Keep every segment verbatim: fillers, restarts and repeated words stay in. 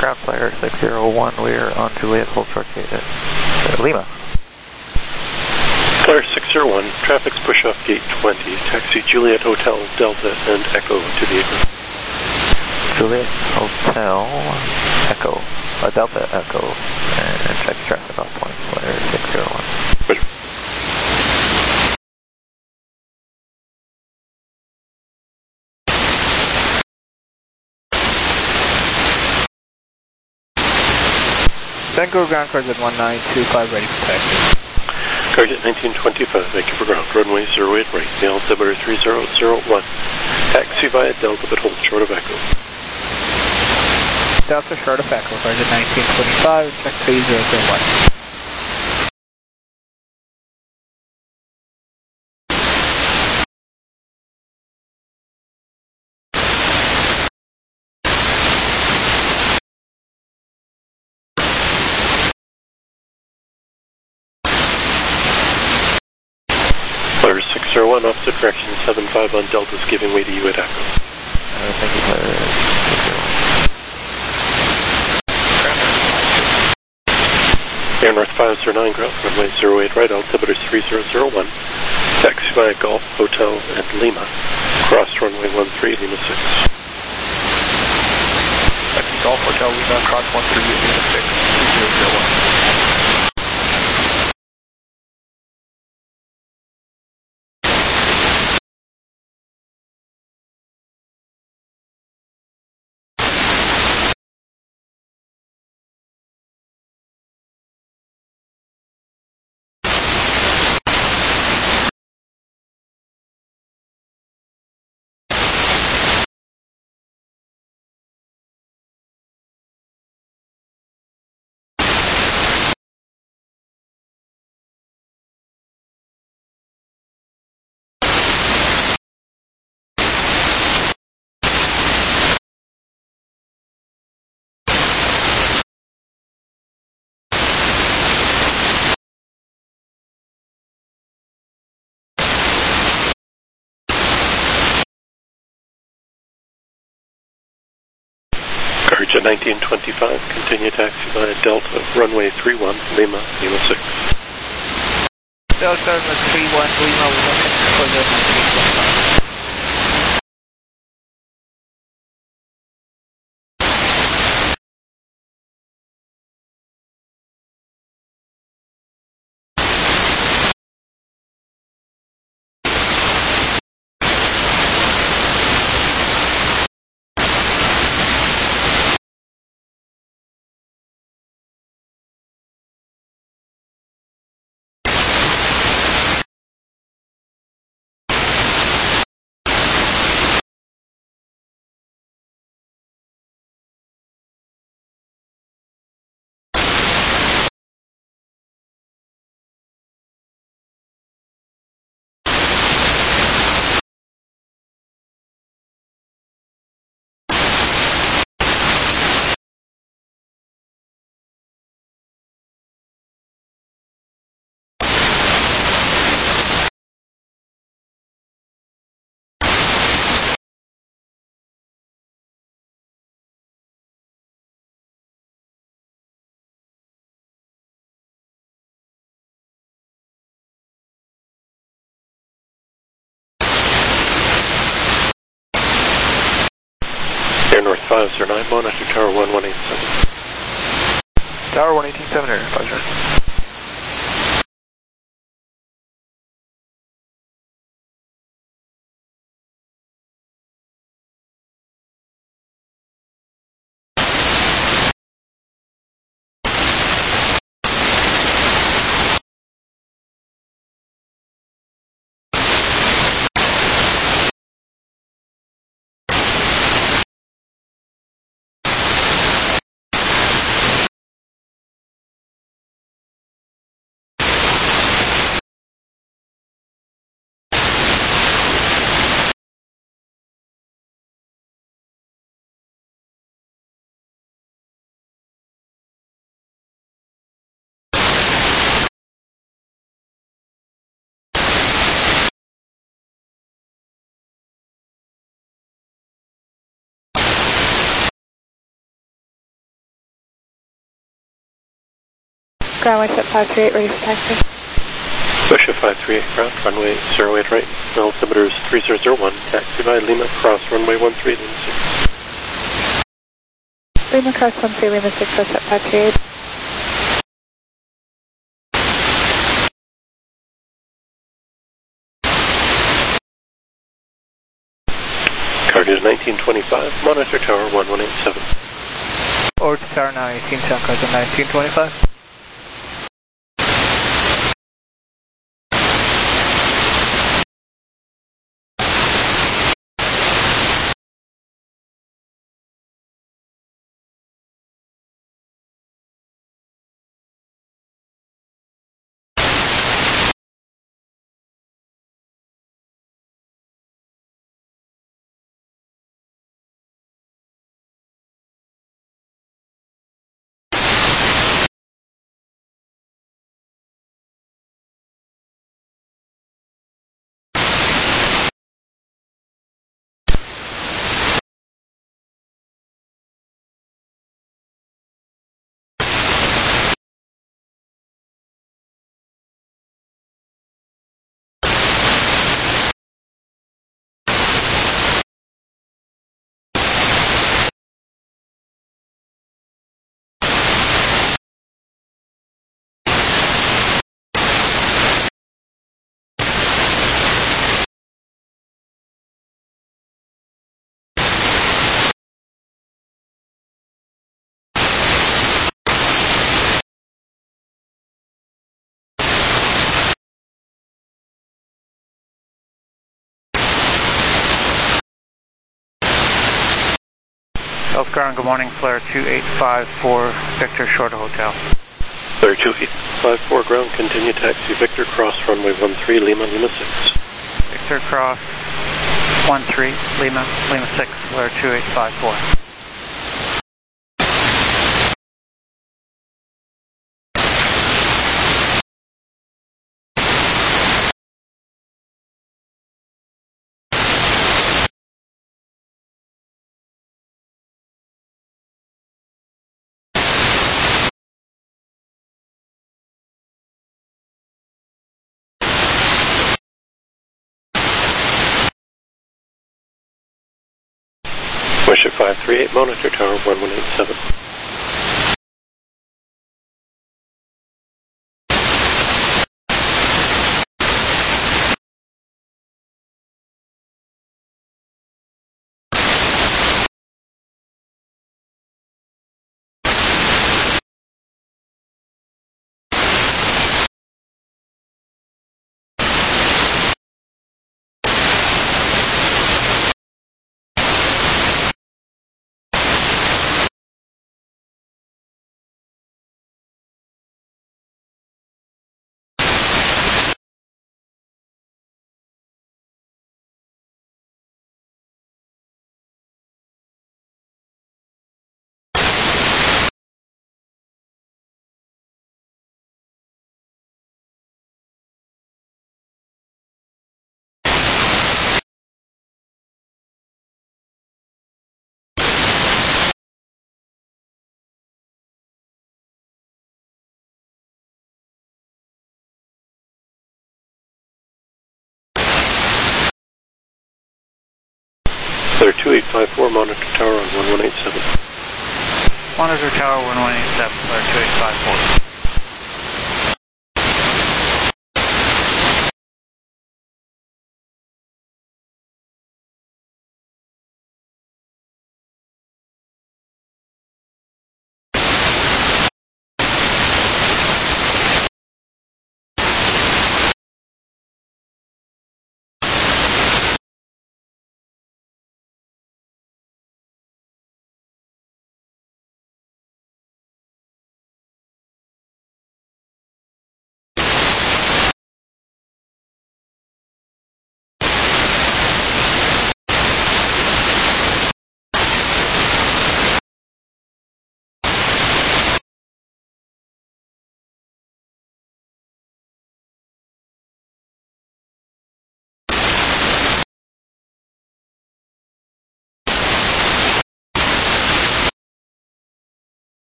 Ground flyer six zero one, we are on Juliet, hold short gate at uh, Lima. Flyer six zero one, traffic's push off gate twenty, taxi Juliet Hotel, Delta, and Echo to the apron. Juliet Hotel, Echo, uh, Delta Echo, and check traffic off point, flyer six zero one. Roger. Vancouver ground cars at one nine two five, ready for taxi. Target nineteen twenty-five, Vancouver ground, runway zero eight right, the altimeter three zero zero one. Taxi via Delta, but hold short of Echo. Delta short of Echo, target nineteen twenty-five, check three zero zero one. Flyer six zero one, opposite direction seven five on Delta's giving way to you at Echo. Uh, thank you, flyer six zero one. Air North five zero nine, ground, runway zero eight right, altimeter three zero zero one. Taxi via Golf, Hotel, and Lima. Cross runway one three, Lima six. Taxi Golf, Hotel, Lima, cross one three, Lima six, two zero zero one. Carja nineteen twenty-five, continue taxi via Delta, runway three one, Lima, Lima six. Delta three one, Lima, Lima six, Carja nineteen twenty-five. Air North five zero nine, monitor tower one one eight seven. Tower one eighteen seven, Air five zero. Ground West at five three eight, ready for taxi. Scotia five three eight ground, runway zero eight right, altimeter is three zero zero one, taxi by Lima, cross runway one three, Lima six. Lima cross one three, Lima six, West at five three eight. Target is nineteen twenty-five, monitor tower one one eight seven. Or to tower nine eighteen, sound cars at nineteen twenty-five. South Ground, good morning, flare two eight five four, Victor, short of hotel. Flare two eight five four ground, continue taxi, Victor, cross runway one three, Lima, Lima six. Victor, cross one three, Lima, Lima six, flare two eight five four. Worship five three eight, monitor tower one one eight seven. Flare two eight five four, monitor tower on one one eight seven. Monitor tower one one eight seven, flare two eight five four.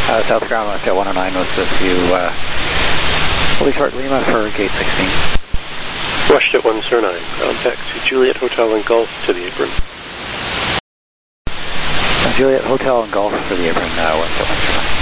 Uh, South Ground Hotel one oh nine was with you, uh, Leafheart Lima for gate sixteen. Washjet one zero nine, ground taxi, Juliet Hotel and Golf to the apron. Uh, Juliet Hotel and Golf for the apron, uh, one zero nine.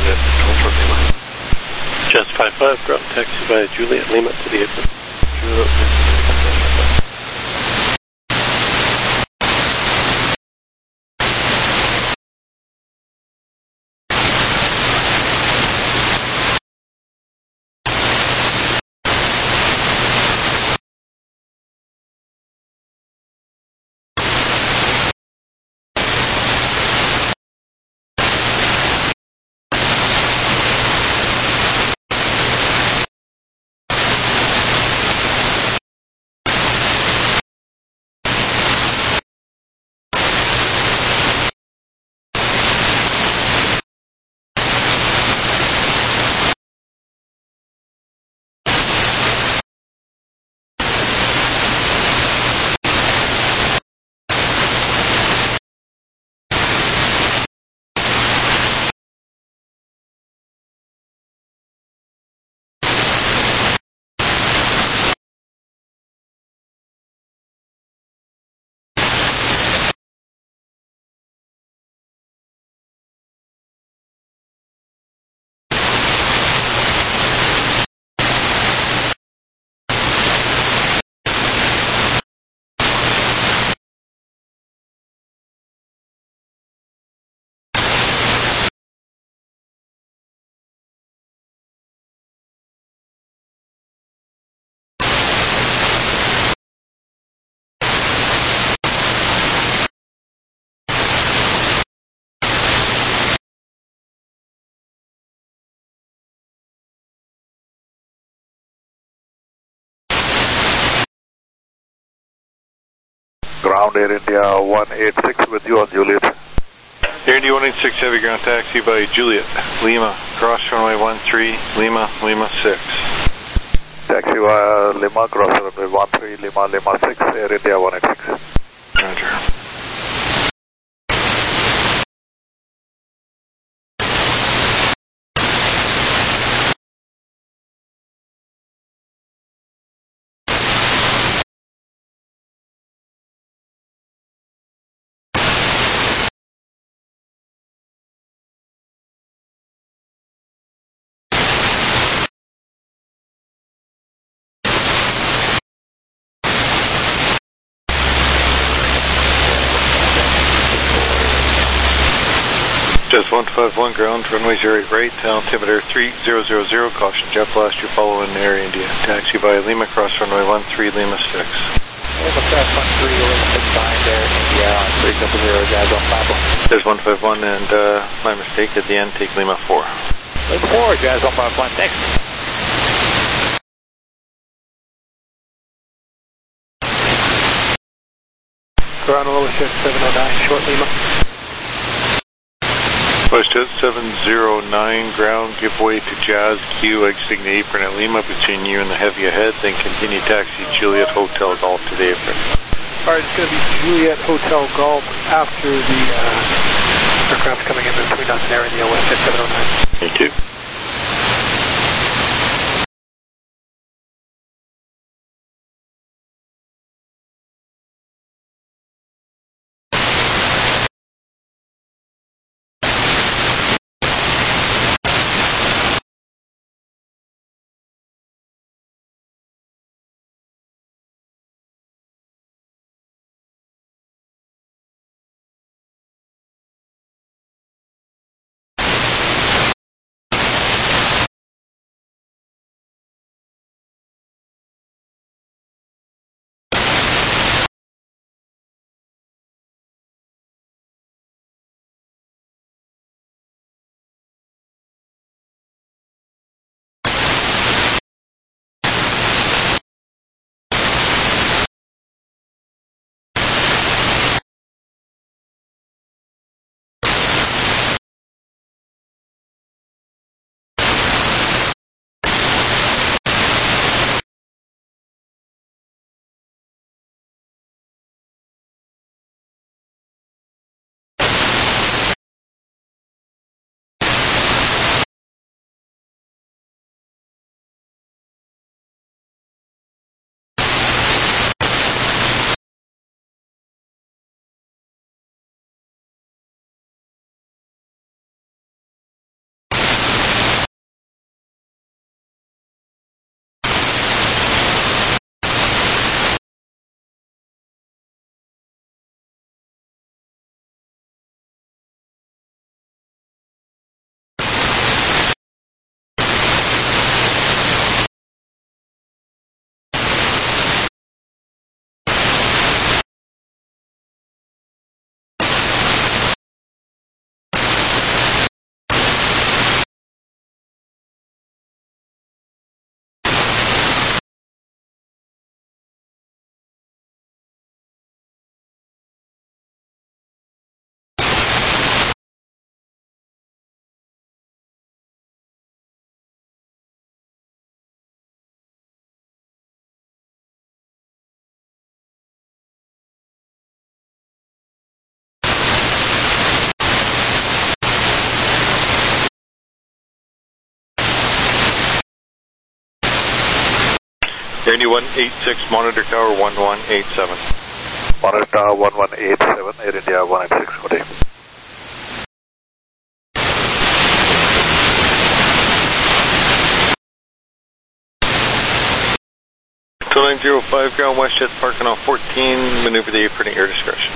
Juliet, Control Lima. Just five five, ground taxi by Juliet Lima to the apron. Juliet. Ground Air India one eight six with you on Juliet. Air India one eight six, heavy ground taxi by Juliet Lima, cross runway one three, Lima, Lima six. Taxi via Lima, cross runway one three, Lima, Lima six, Air India one eight six. Roger. Just one five one, ground, runway zero eight right, altimeter three zero zero zero, caution jet blast, you're following Air India. Taxi by Lima, cross runway one three, Lima six. Lima Crash one three, Lima behind Air India on three triple zero, Jazz on five one. There's one five one, and uh, my mistake at the end, take Lima four. Lima four, Jazz on five one, thanks. Ground level shift seven oh nine, short Lima. Westjet seven zero nine, ground, give way to Jazz Q, exiting the apron at Lima between you and the heavy ahead, then continue taxi Juliet Hotel Golf to the apron. Alright, it's going to be Juliet Hotel Golf after the uh, aircraft coming in between us and Air India, Westjet seven oh nine. Thank you. India one eight six, monitor tower one one eight seven. Monitor tower one one eight seven, Air India one eight six, good day. two nine zero five, ground WestJet parking on fourteen, maneuver the apron at your discretion.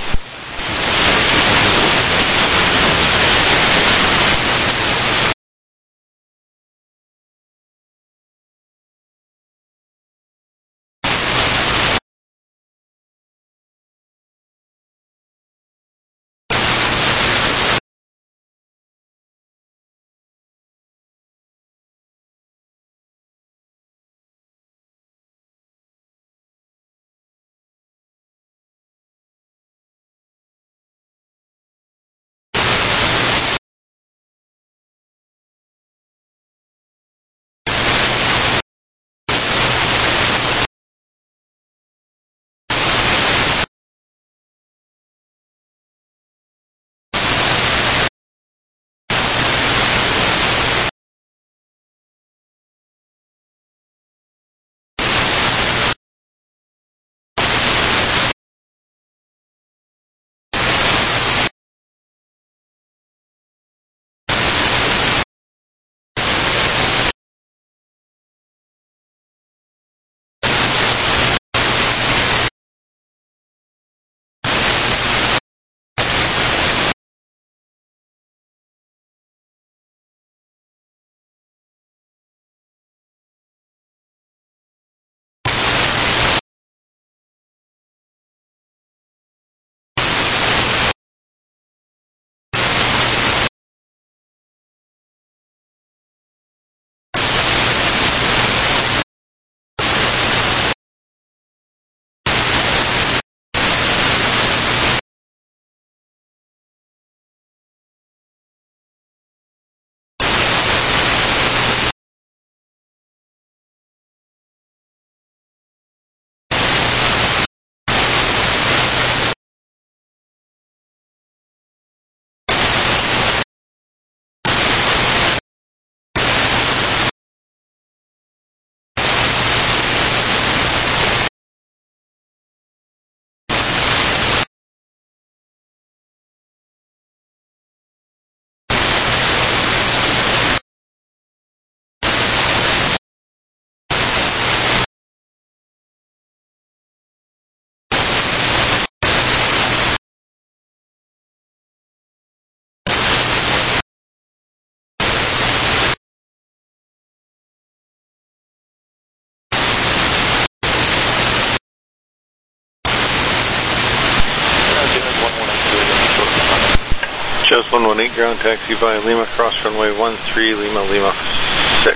Just one one eight, ground taxi via Lima, cross runway one three, Lima, Lima six.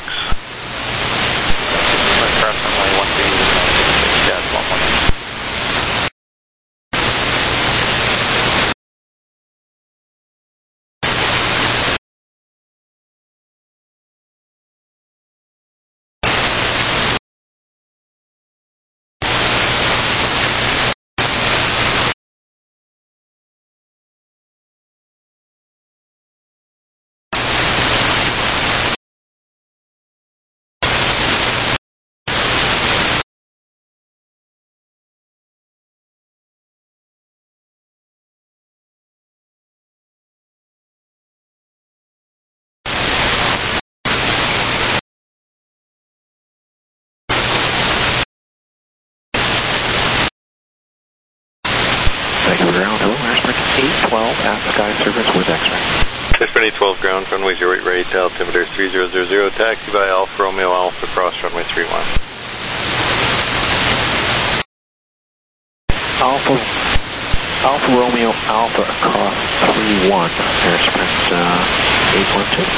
Cross runway one three, Lima six, Jazz one one eight. Ground, hello, Airsprint eight twelve at Sky Service with X-ray. Airsprint eight twelve ground, runway zero eight right, altimeter three zero zero zero, taxi by Alpha Romeo Alpha, cross runway three one. Alpha, Alpha Romeo Alpha across three one, Airsprint uh, eight one two.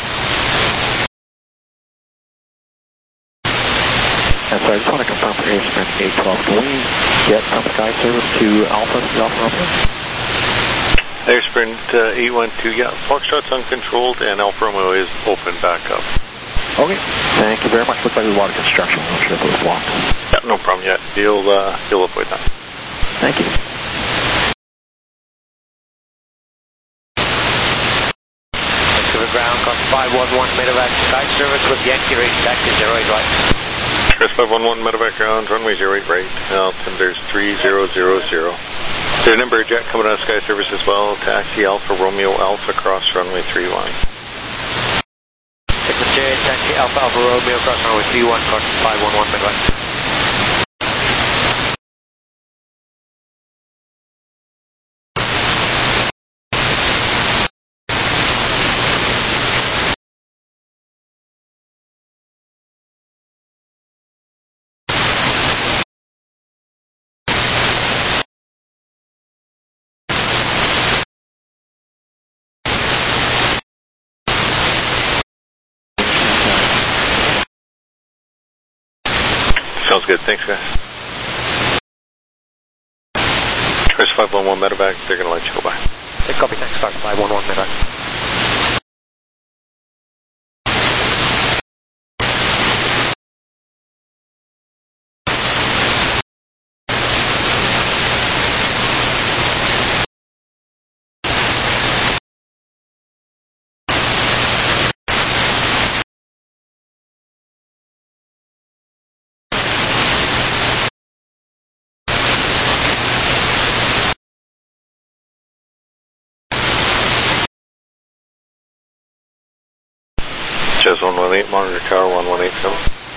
And so I just want to confirm for Airsprint eight twelve, can we get from Sky Service to Alpha, Alpha Romeo? Airsprint uh, eight one two, yeah, Foxtrot's uncontrolled and Alfa Romeo is open back up. Okay, thank you very much. Looks like we water construction. I'm not sure if it was blocked. Yeah, no problem yet. You'll, uh, you'll avoid that. Thank you. To the ground, cost five one one, medevac Sky Service with Yankee Race, taxi zero eight right. Crest five one one, medevac ground, runway zero eight right, altimeter three zero zero zero. There's a number of jet coming out of Sky Service as well, taxi Alpha Romeo Alpha cross runway three one. Sigma J, taxi Alpha Alpha Romeo cross runway three one, caution five one one, medevac. Sounds good, thanks guys. Crest five one one, medevac, they're going to let you go by. Hey, copy, thanks, Fox five one one, medevac. Chess one one eight, monitor tower one one eight seven.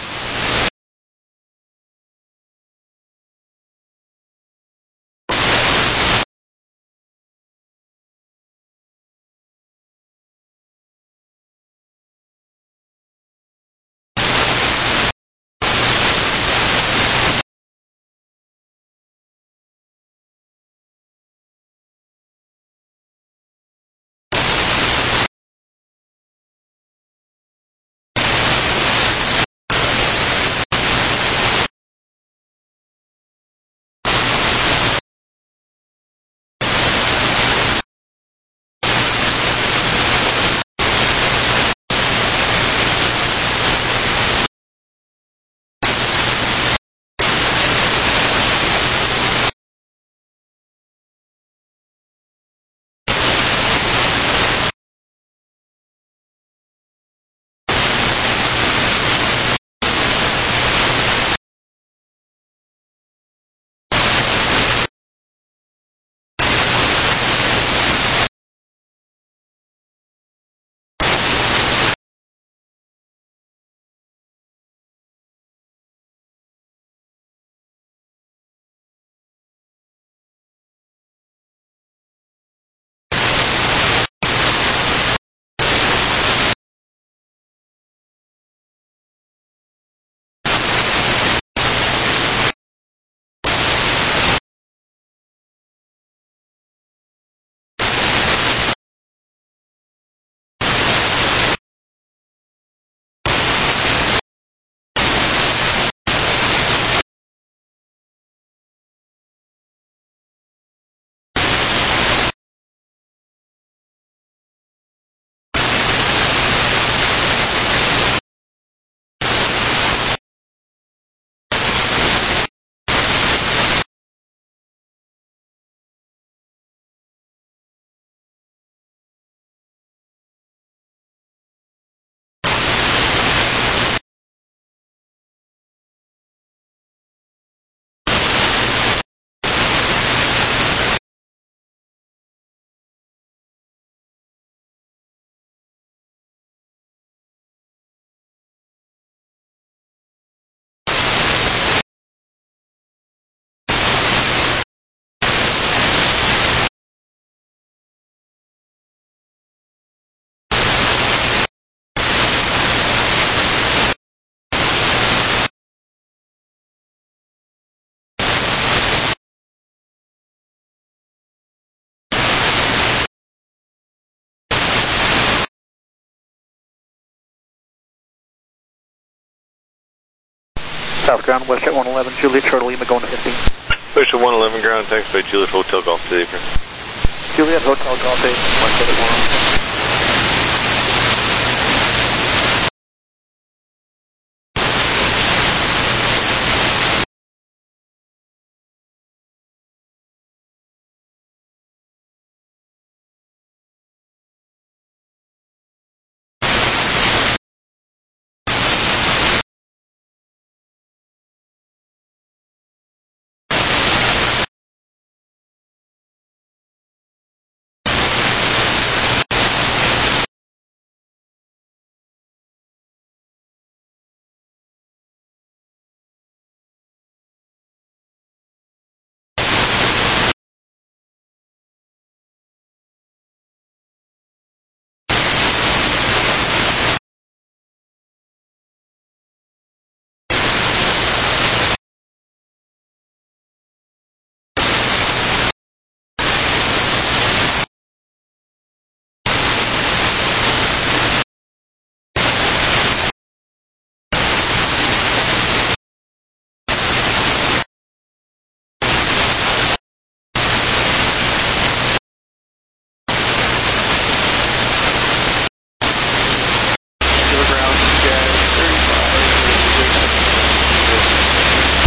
South ground, Westjet one eleven, Juliet, Charlie Lima going to fifteen. Westjet one eleven ground, thanks by Juliet Hotel Golf Savior. Juliet Hotel Golf eight, Westjet one eleven.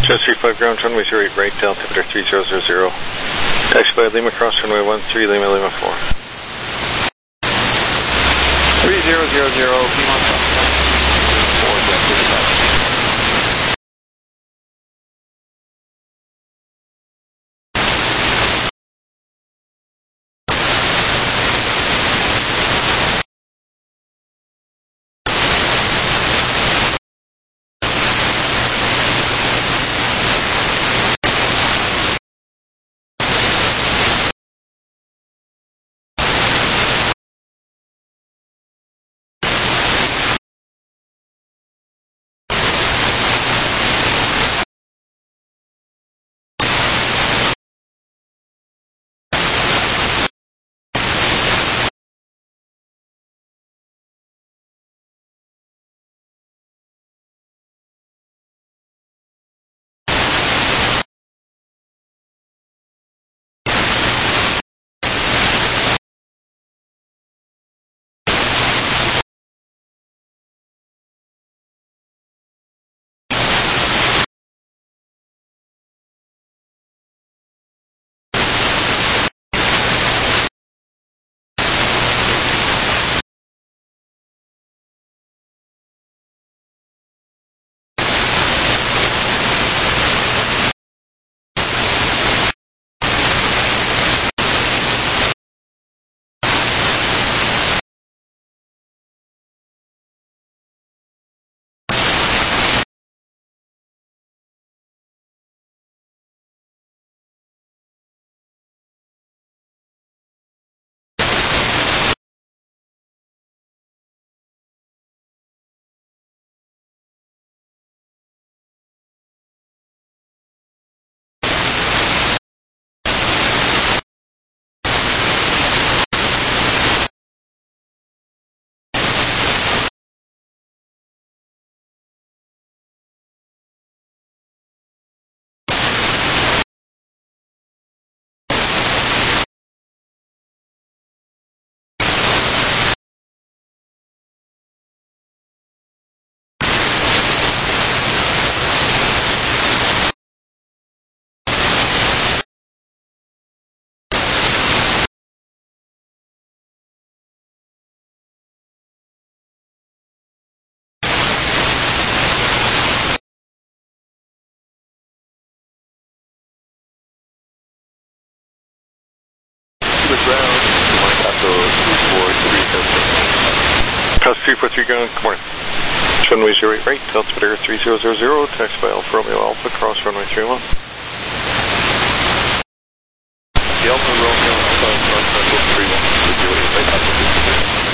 Just three five ground, runway zero eight right, altimeter three zero zero zero. Taxi by Lima, cross runway one three, Lima, Lima four. three zero zero zero, Piedmont four, jet thirty-five. The ground, Pass three four three ground, good morning. Runway zero eight right, altimeter three zero zero zero, taxi by Alfa Romeo Alpha, cross runway three one. The Alfa Romeo Alpha, cross runway three one, zero eight right,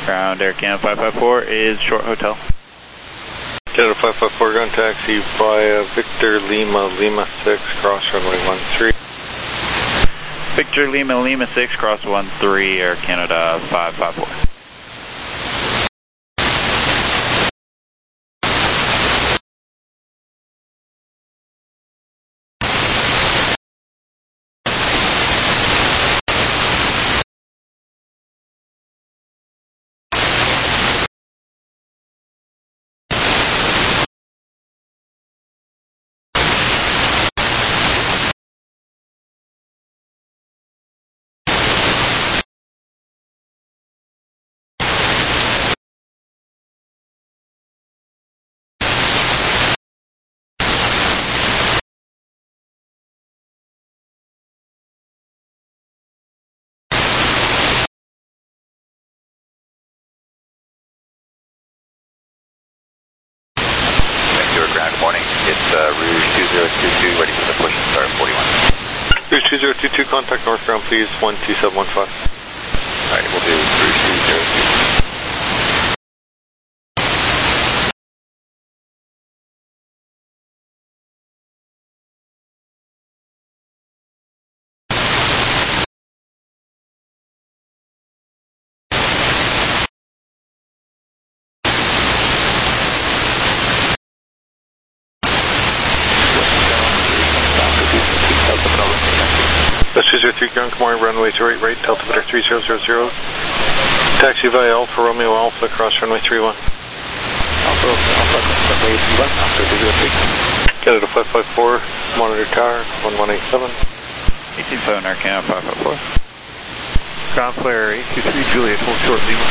Ground Air Canada five five four is short hotel. Canada five five four, ground taxi via Victor Lima, Lima six, cross runway one three. Victor Lima, Lima six, cross one three, Air Canada five five four. Ground morning. It's uh, Rouge two zero two two, ready for the push and start forty-one. Rouge two zero two two, contact northbound please, one two seven one five. Alright, we'll do Rouge two zero two two. That's two zero three, ground, good morning, runway zero eight right, altimeter three zero zero zero. Taxi via Alpha Romeo Alpha, cross runway three one. Alpha Romeo Alpha, runway three one, Alpha two zero three. Canada five five four, monitor tower, one one eight seven. eighteen seven, Air Canada five five four. Ground flare eight two three, Juliet, hold short Lima.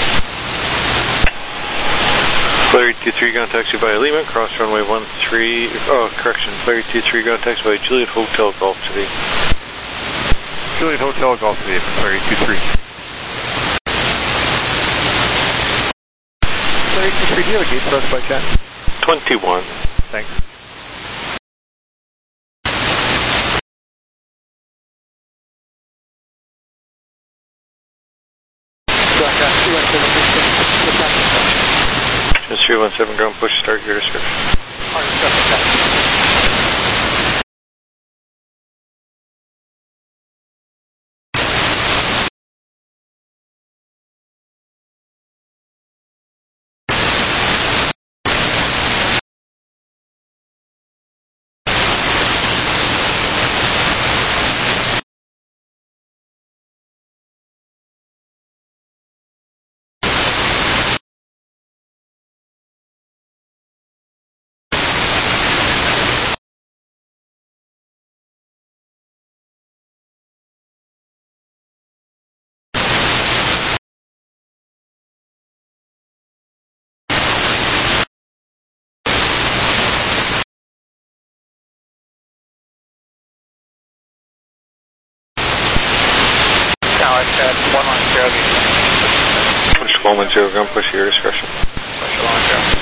Flare eight two three, ground taxi via Lima, cross runway one three, oh, correction, Flare eight two three, ground taxi via Juliet Hotel Golf to the Juliet Hotel Golf to the Flare eight two three. Flare eight two three, do you have a gate for us by chance? twenty-one. Thanks. Just three one seven, ground push, start your description. one one zero. Push one one zero, ground push at your discretion. Push one one zero.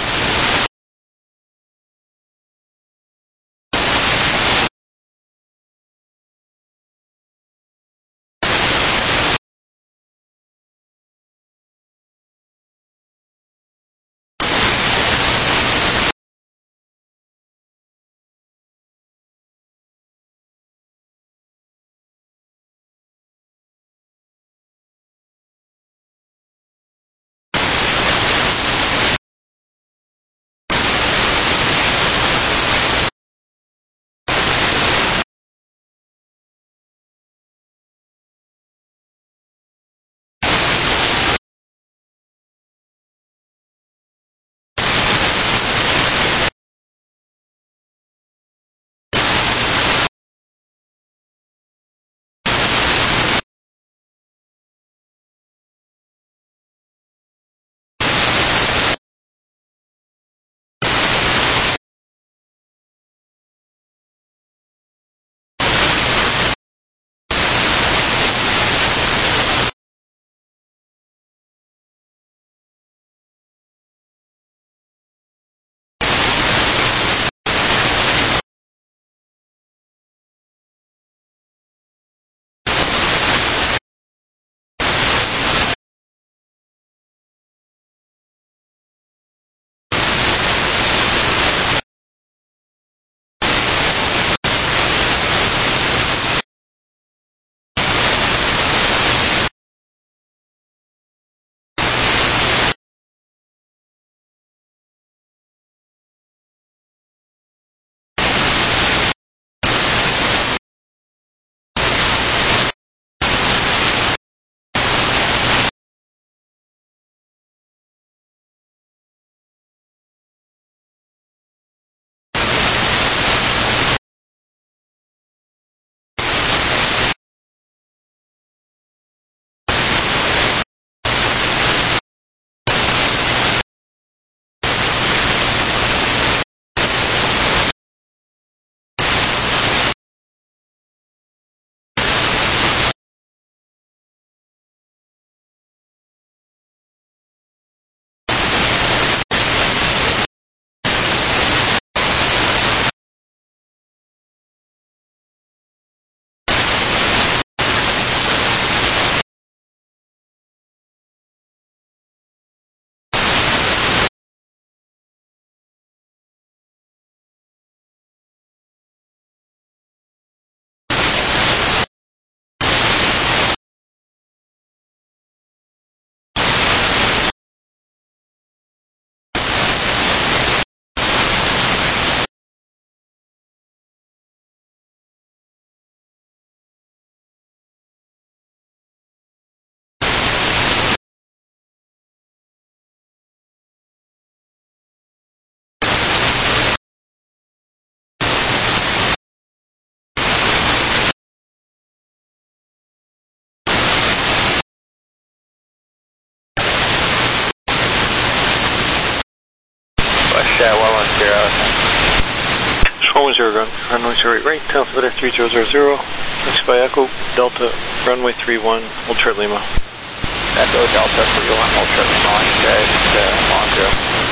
Lima Sierra. one one zero, ground, runway zero eight right, altimeter three zero zero zero, taxi by Echo, Delta, runway three one, Ultra Lima. Echo Delta three one, Ultra Lima, okay, uh, Mongo.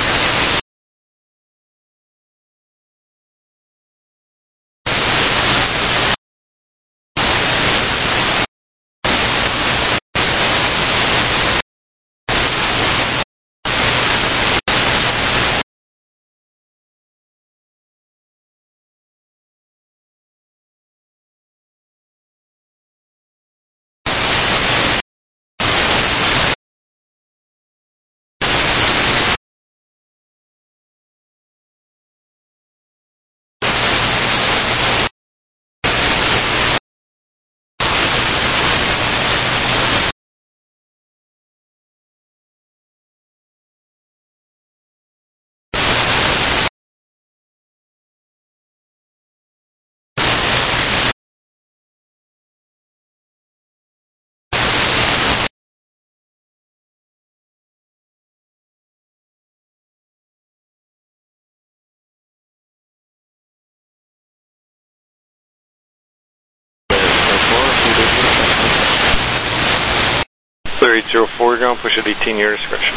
Clear eight zero four, ground, push at eighteen, your discretion.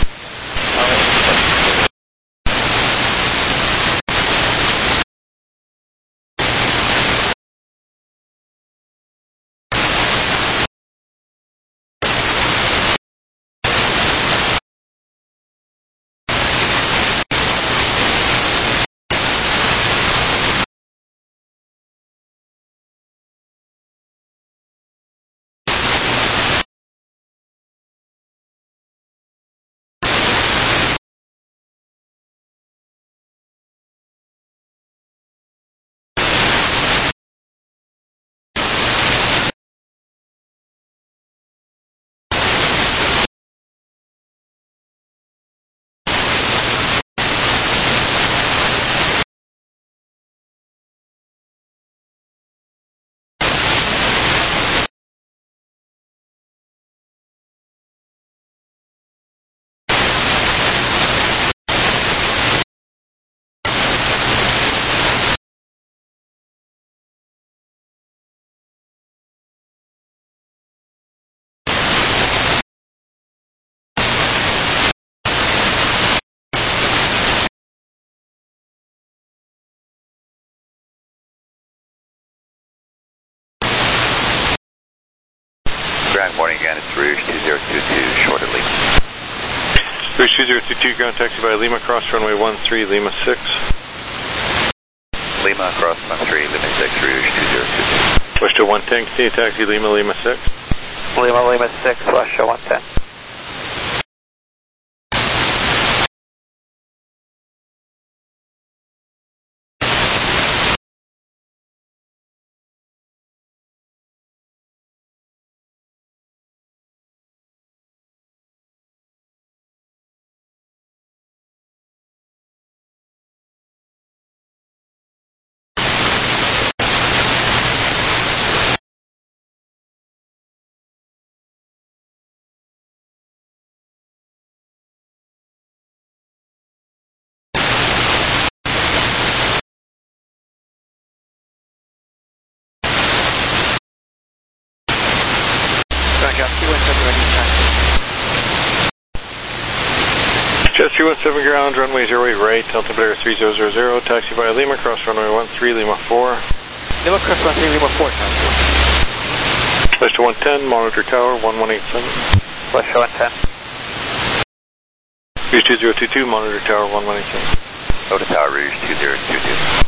Ground morning again, it's Rouge two zero two two, short of Lima. Rouge two zero two two, ground taxi by Lima, cross runway one three, Lima six. Lima, cross one three, Lima six, Rouge two zero two two. Push to one ten, continue taxi Lima, Lima six. Lima, Lima six, West show one ten. Jet three one seven, ground, runway zero eight right, altimeter three zero zero zero, taxi by Lima, cross runway one three, Lima four. Lima, cross one three, Lima four, Push to one ten, monitor tower one one eight seven. West show one ten. Rouge two zero two two, monitor tower one one eight seven. Oda Tower, Rouge two zero two two.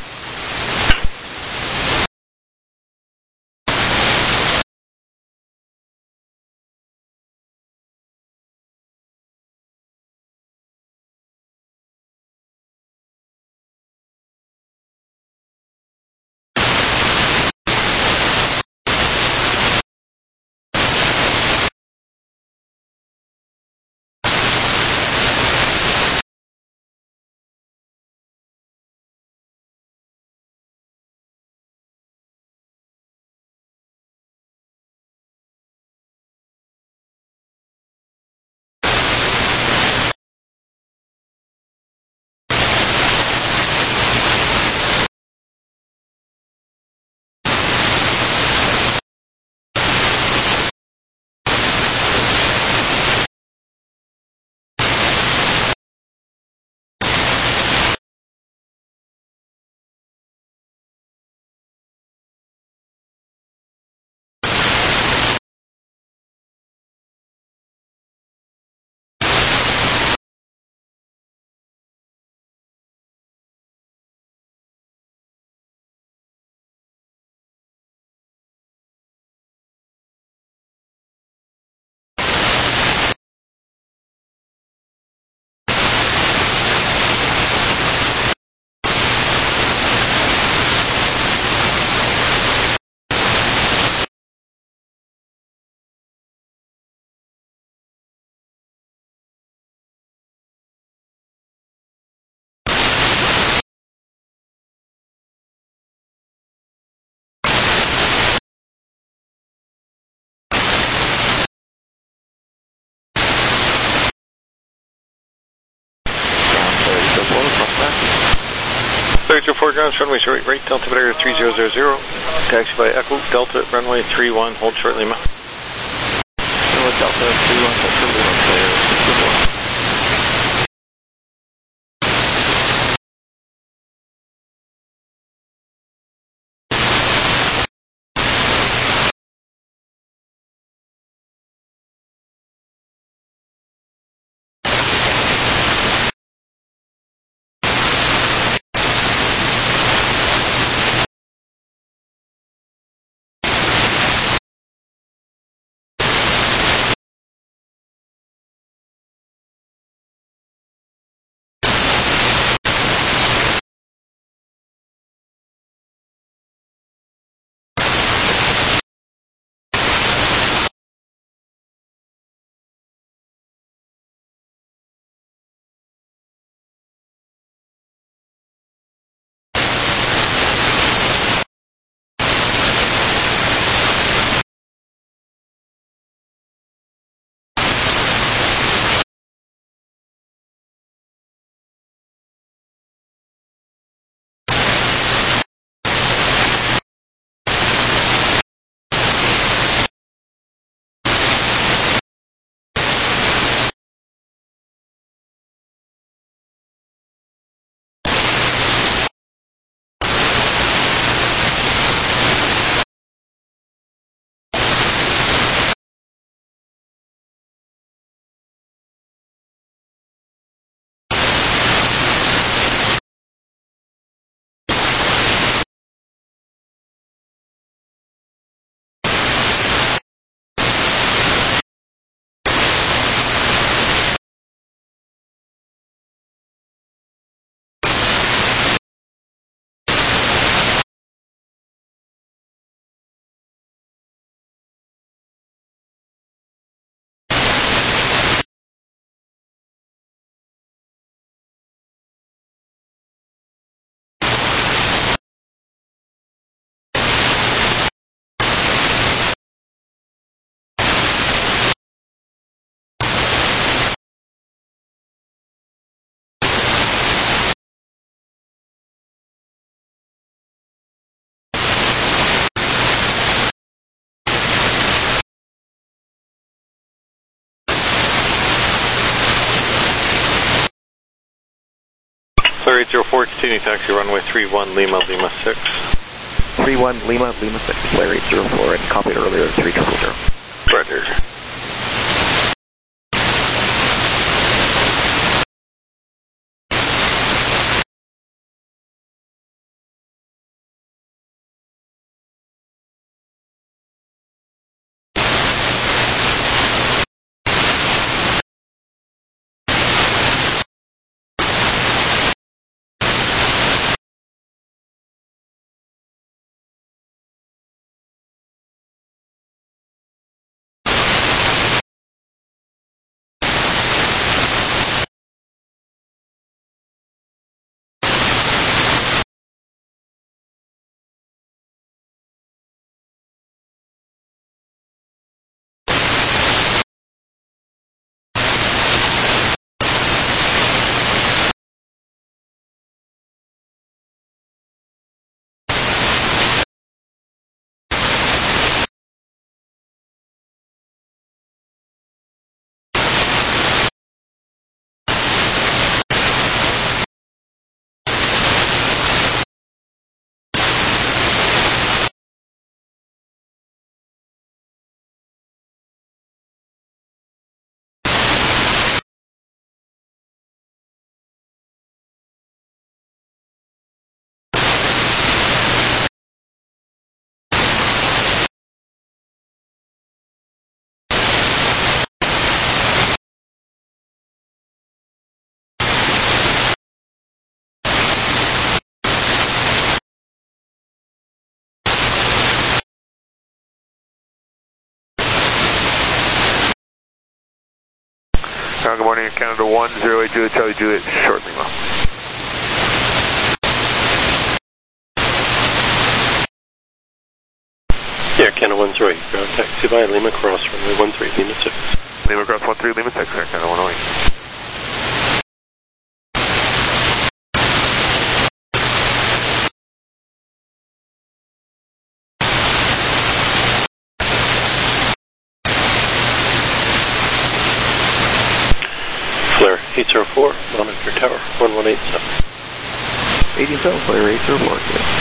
Sorry, to four grounds, runway zero eight right, altimeter three zero zero zero. Taxi by Echo, Delta, runway three one, hold short Lima. Delta three one, hold short Lima, clear six zero four. Clear eight zero four, continue taxi runway three one, Lima, Lima six. three one, Lima, Lima six, Flare eight zero four, and copied earlier, three zero zero. Roger. Good morning, Canada one, zero eight Juliet, Charlie Juliet, short Lima. Yeah, Canada one zero eight, ground taxi by Lima Cross, runway one three, Lima six. Lima Cross one three, Lima six, Air Canada one oh eight. eight zero four, monitor tower, one one eight seven. eighty-seven, player eight zero four, good.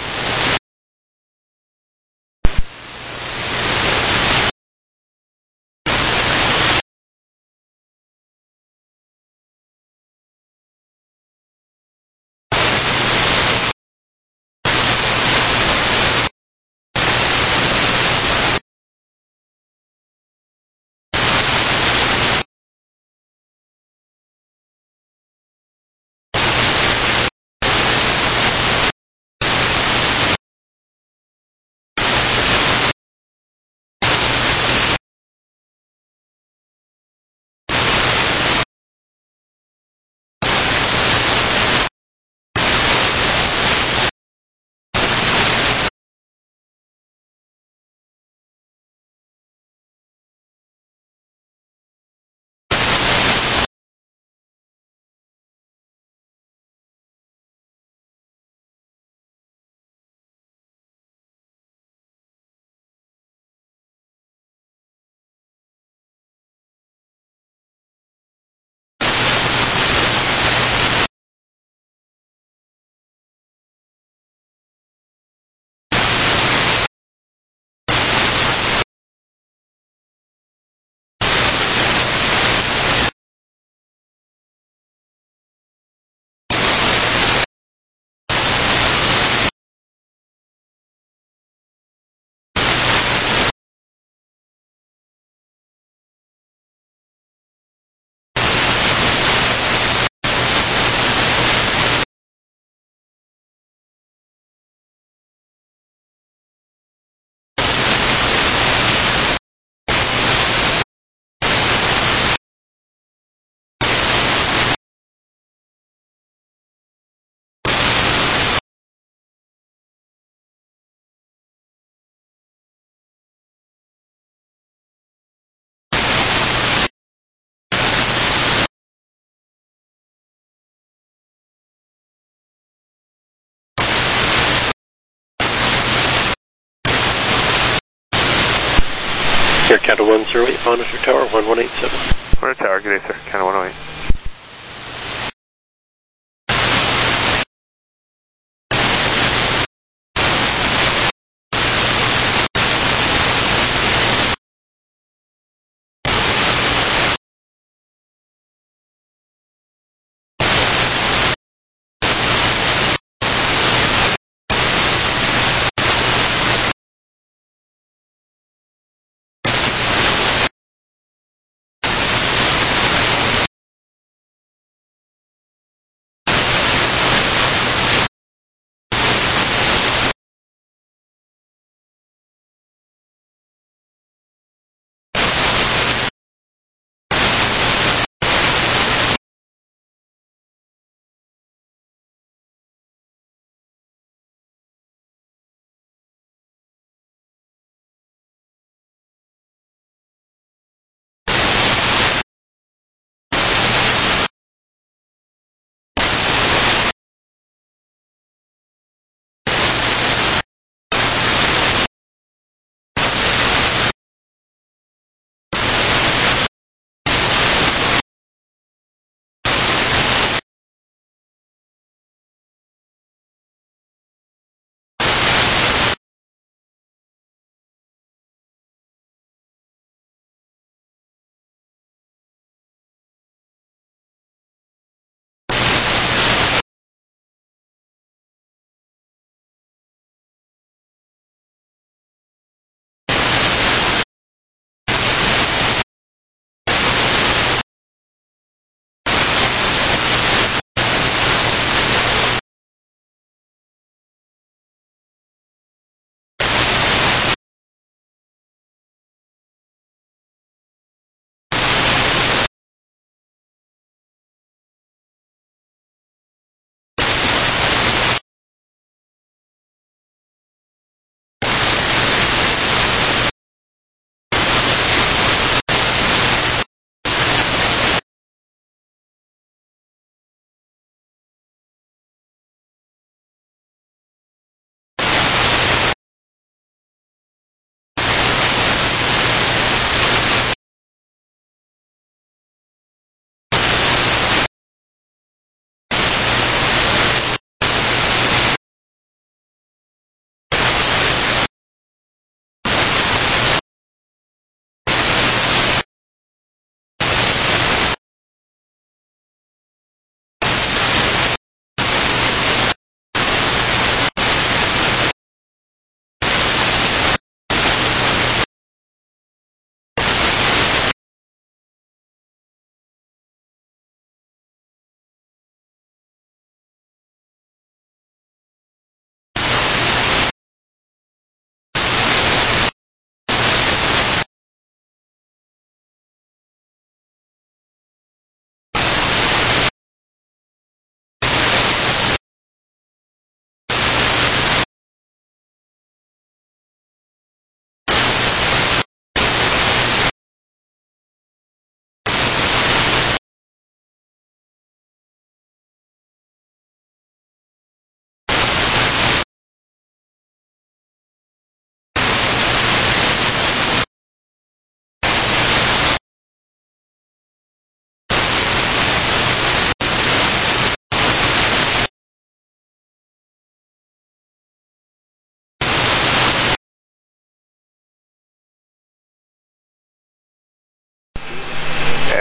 Air Canada one zero eight, monitor tower, one one eight seven. Monitor tower, good day, sir. Canada one oh eight.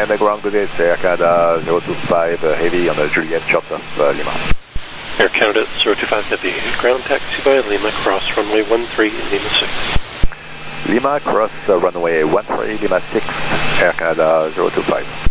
the ground good day, Air Canada zero two five uh, heavy on the Juliet chop of uh, Lima. Air Canada zero two five Heavy, ground taxi by Lima, cross runway one three, Lima six. Lima, cross uh, runway one three, Lima six, Air Canada zero two five.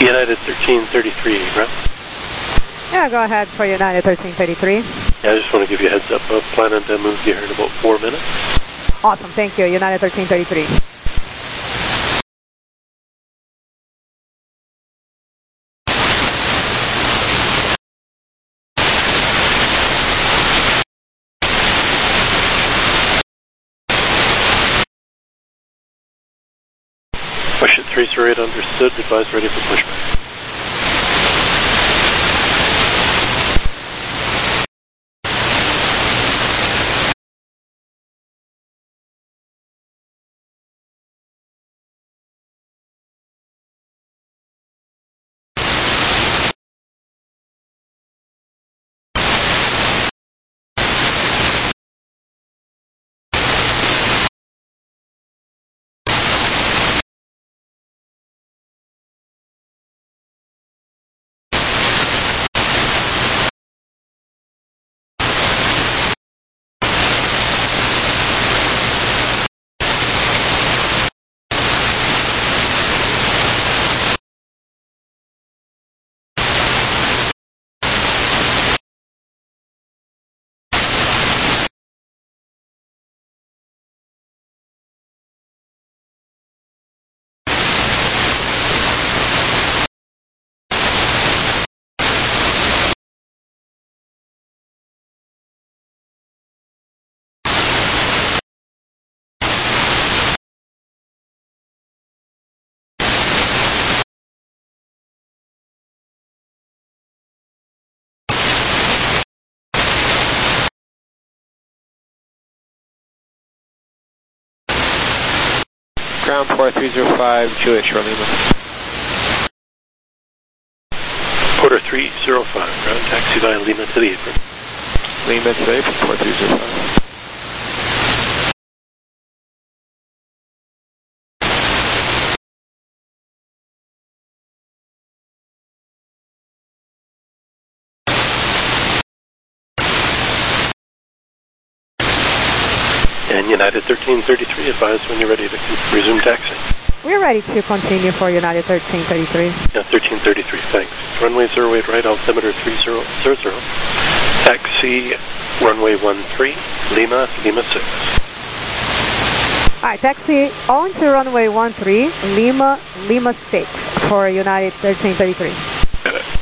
United thirteen thirty-three, right? Yeah, go ahead for United thirteen thirty-three. Yeah, I just want to give you a heads up. I'm planning to move you here in about four minutes. Awesome, thank you. United thirteen thirty-three. Push it three zero eight, understood. Advise ready for pushback. Ground four three zero five, Jewish, Lima. Porter three zero five, ground taxi via Lima to the apron. Lima to the apron, four three zero five. And United thirteen thirty-three, advise when you're ready to resume taxi. We're ready to continue for United thirteen thirty-three. Yeah, thirteen thirty-three, thanks. Runway zero eight right, altimeter three zero zero zero. Taxi, runway one three, Lima, Lima six. Alright, taxi on to runway one three, Lima, Lima six for United thirteen thirty-three. Got it.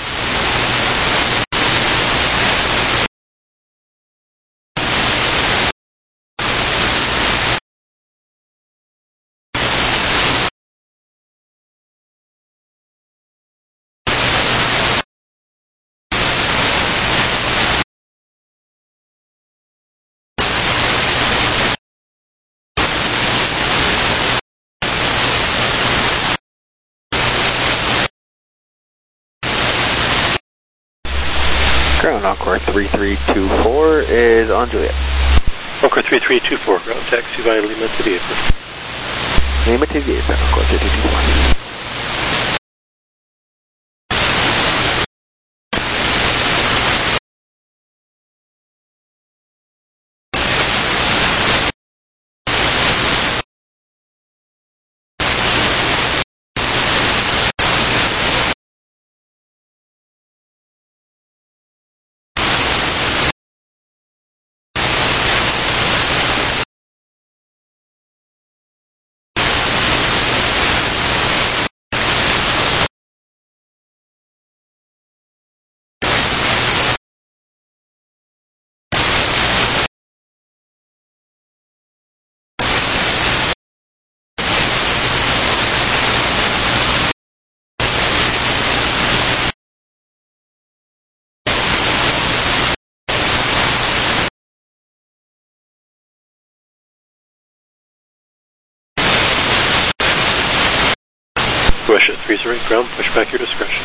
Ground Encore three three two four is on Juliet. Encore three three two four, ground taxi via Lima to the apron. Lima to the apron, Encore three three two four. Russia three zero eight, ground, push back your discretion.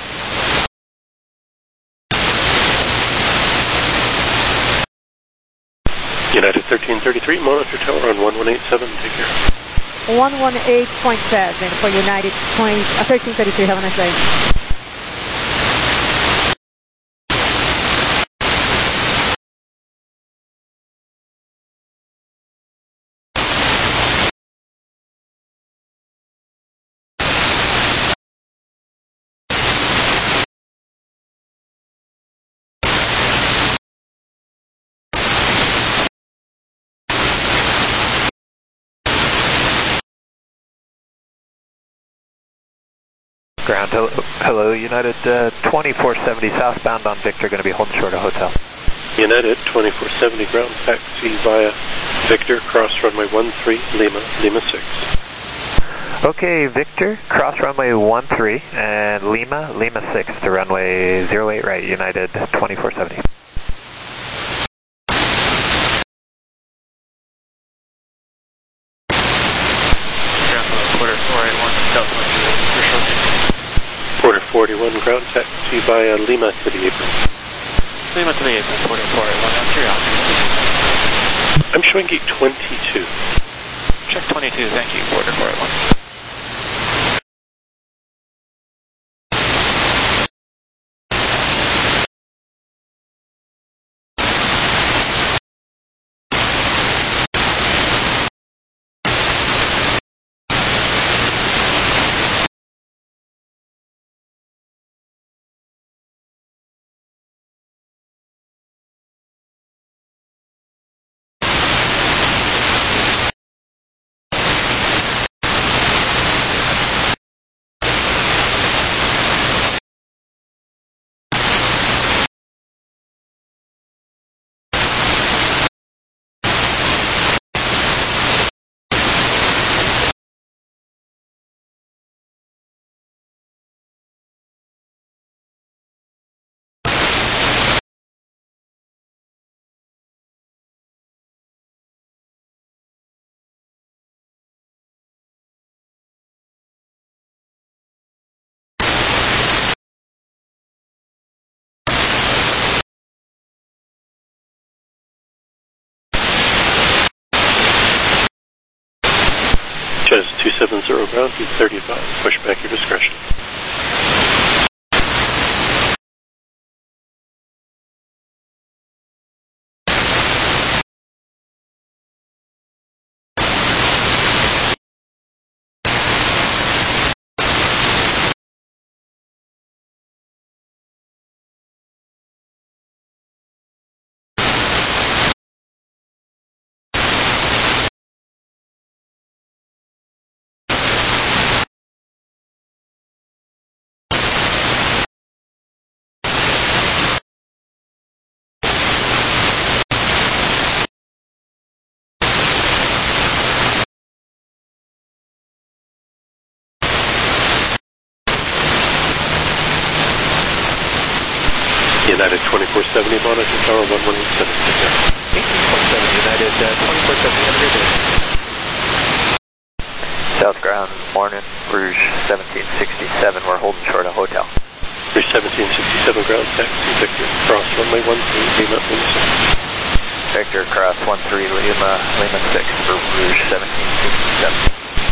United thirteen thirty-three, monitor tower on one one eight seven, take care. one one eight point seven for United thirteen thirty-three, have a nice day. Ground, hello, hello United uh, twenty-four seventy southbound on Victor, going to be holding short of hotel. United twenty-four seventy ground, taxi via Victor, cross runway one three, Lima, Lima six. Okay, Victor, cross runway one three, and Lima, Lima six to runway zero eight right, United twenty-four seventy. Porter forty-one ground, taxi via Lima to the apron. Lima to the apron, Porter forty-one, on curiosity. I'm showing gate twenty-two. Check twenty-two, thank you, Porter forty-one. Jazz two seven zero ground, two thirty-five, push back your discretion. United twenty-four seventy, monitor tower one one eight seven. eighteen seven United uh, twenty-four seventy, have a great day. South ground, morning, Rouge seventeen sixty-seven, we're holding short of hotel. Rouge seventeen sixty-seven ground, taxi Victor, cross runway one three, Lima, Lima six. Victor, cross one three, Lima, Lima six for Rouge seventeen sixty-seven.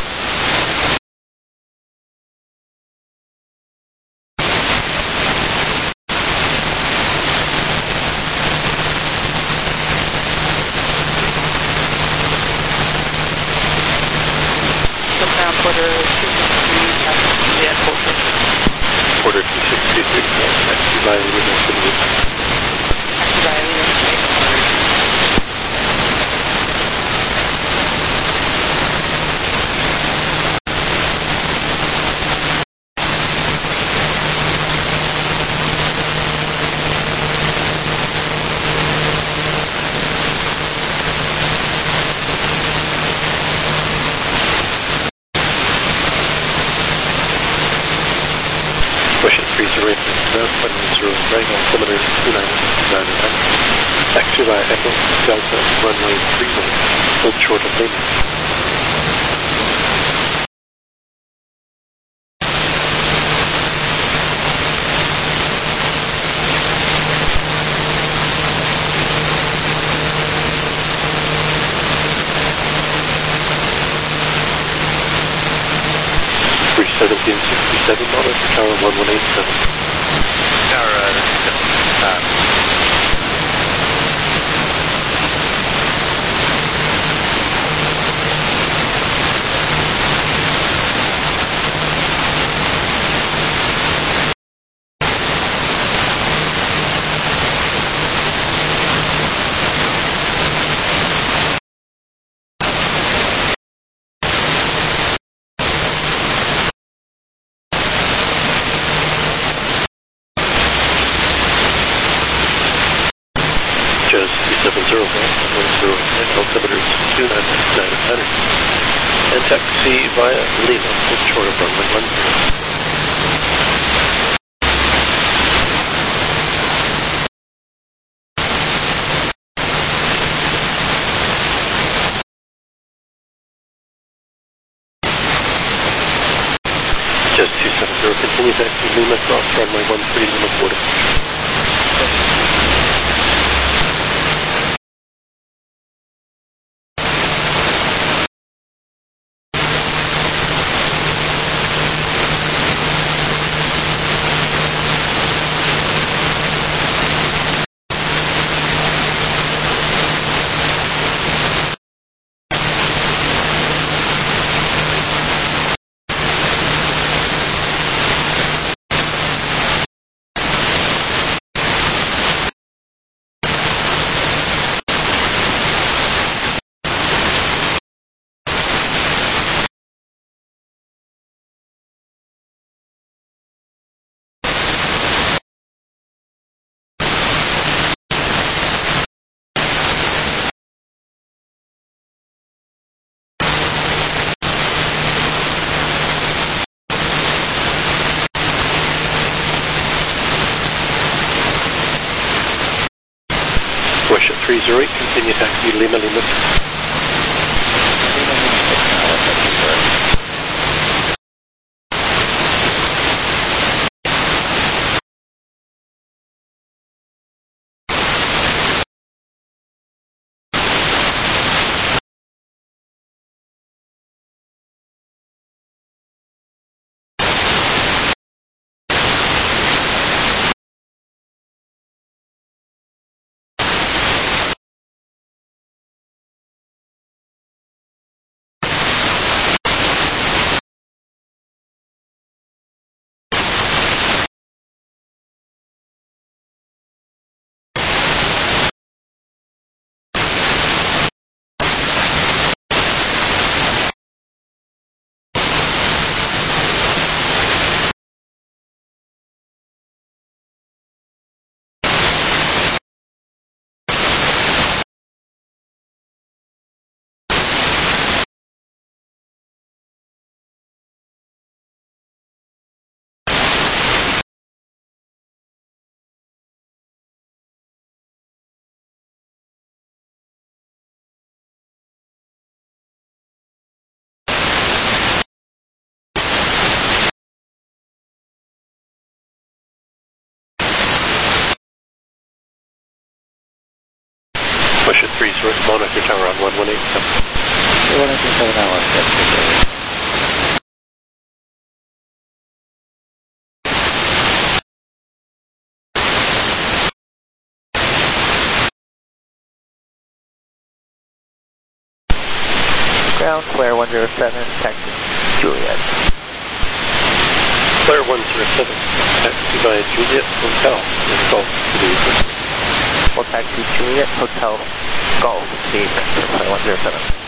Porter two sixty-six, taxi via Lima to the apron. Taxi via Lima to the apron. Push it three zero eight, ground, one zero right, altimeter two nine nine nine. Taxi via Echo, Delta, runway three one, hold short of Lima. seventeen sixty-seven, monitor tower one one eight seven. Tower, uh, this is uh, zero golf, one zero nine, altimeter two nine nine hundred. And taxi via Lima, just short of runway one zero. Just two seven zero, continue taxi Lima, cross runway one three, Lima four departure. Wish at three zero eight, continue taxi Lima Lima. Push at three zero, monitor tower on one one eight seven. one eight seven, Ground, Claire one zero seven, taxi Juliet. Claire one zero seven, taxi via Juliet Hotel, in Gulf to the We'll taxi Juliet Hotel Golf to the Claire one zero seven.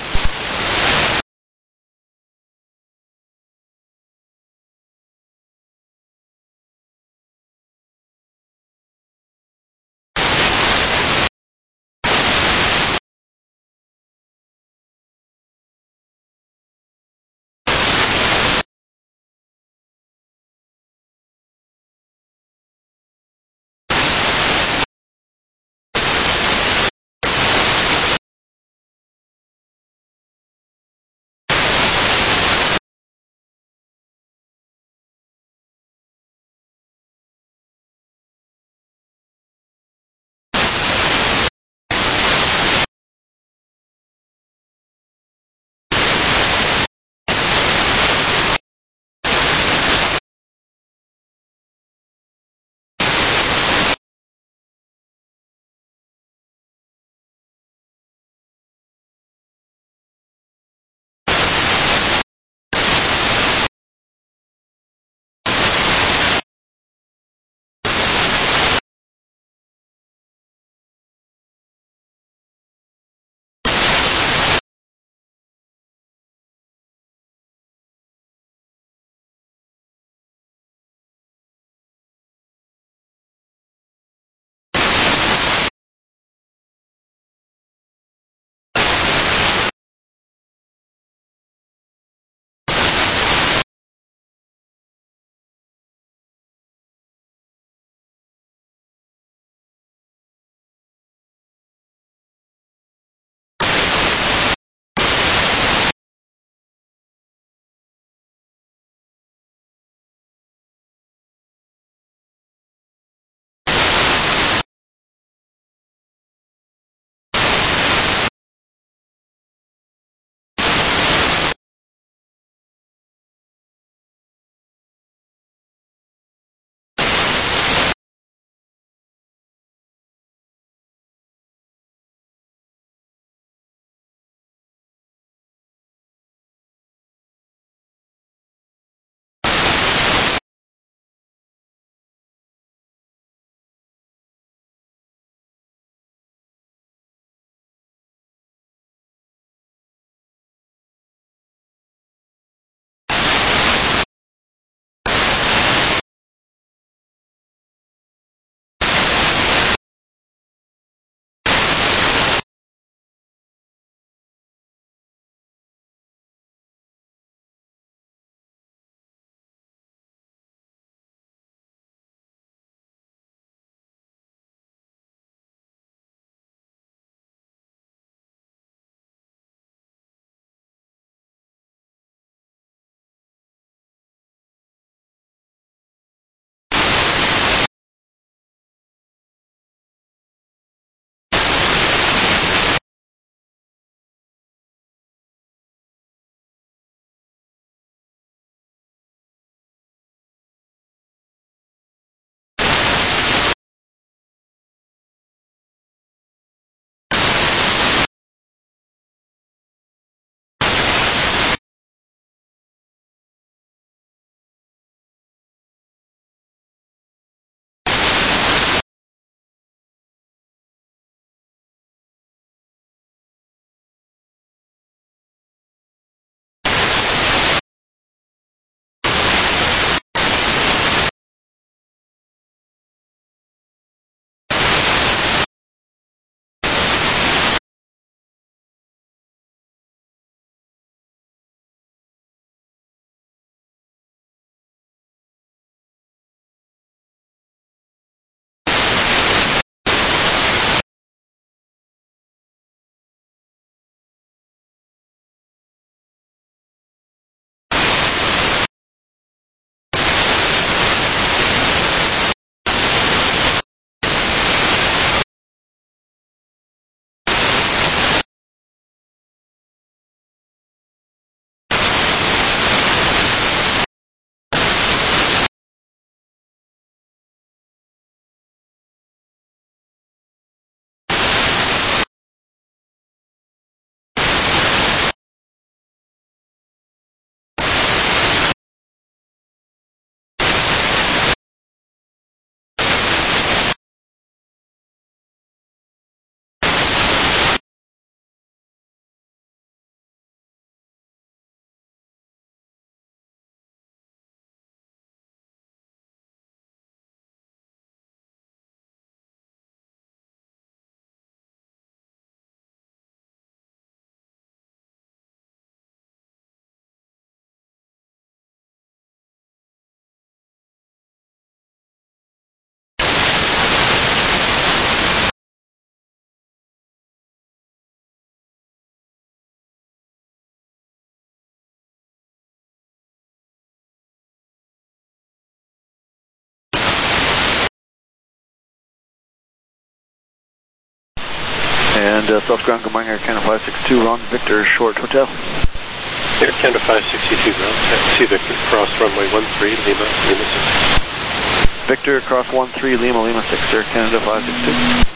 uh, South Ground, good morning, Air Canada five six two, Ron Victor, Short Hotel. Air Canada five sixty-two ground, taxi Victor, cross runway one three, Lima, Lima six. Victor, cross one three, Lima, Lima six, Air Canada five six two.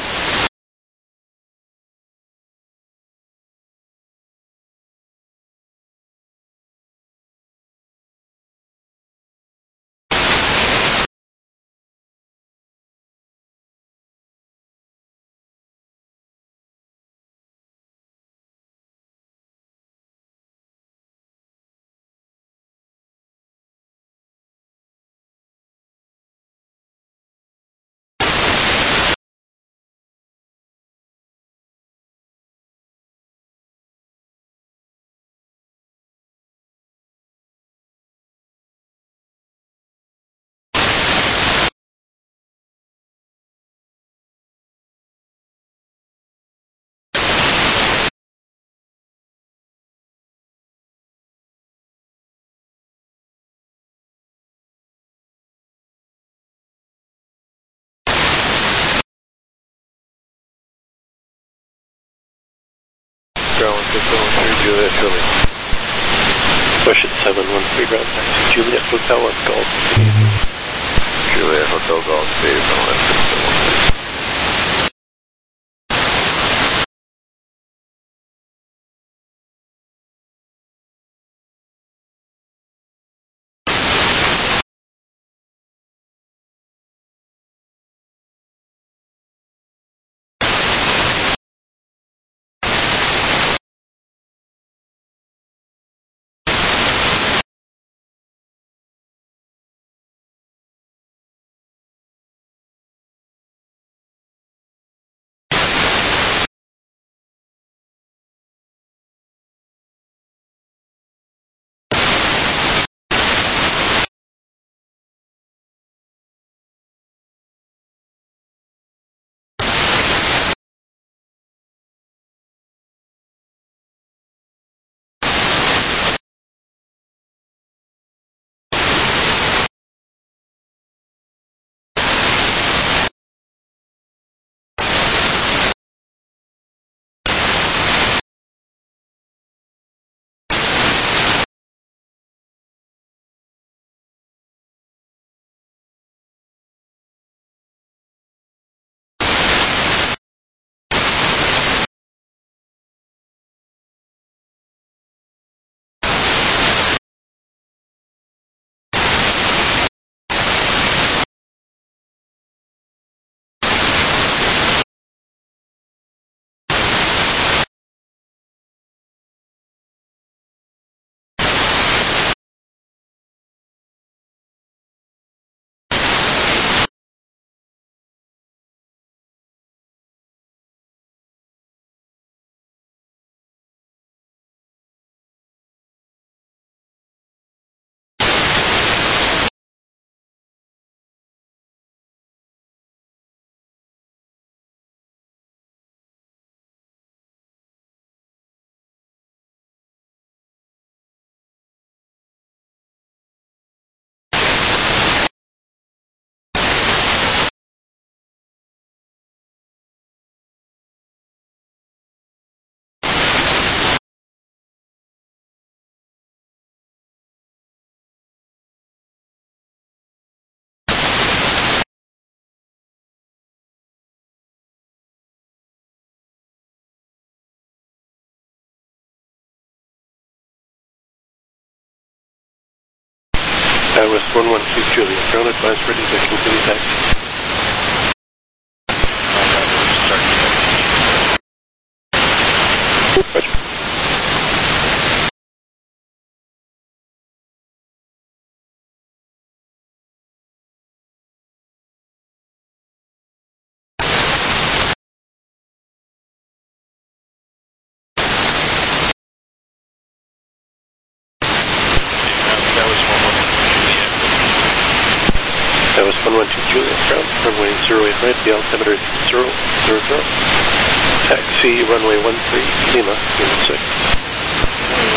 Ground six one three, Juliet, Juliet. Question seven one three, ground taxi, Juliet, Hotel, on Golf. Juliet, Hotel, Golf, Space, on one six seven one three. That was one one two, Juliet, ground advice ready to continue taxi. That was one one two, Juliet, ground runway zero eight right, the altimeter zero zero zero. Taxi runway one three, Lima, Lima six.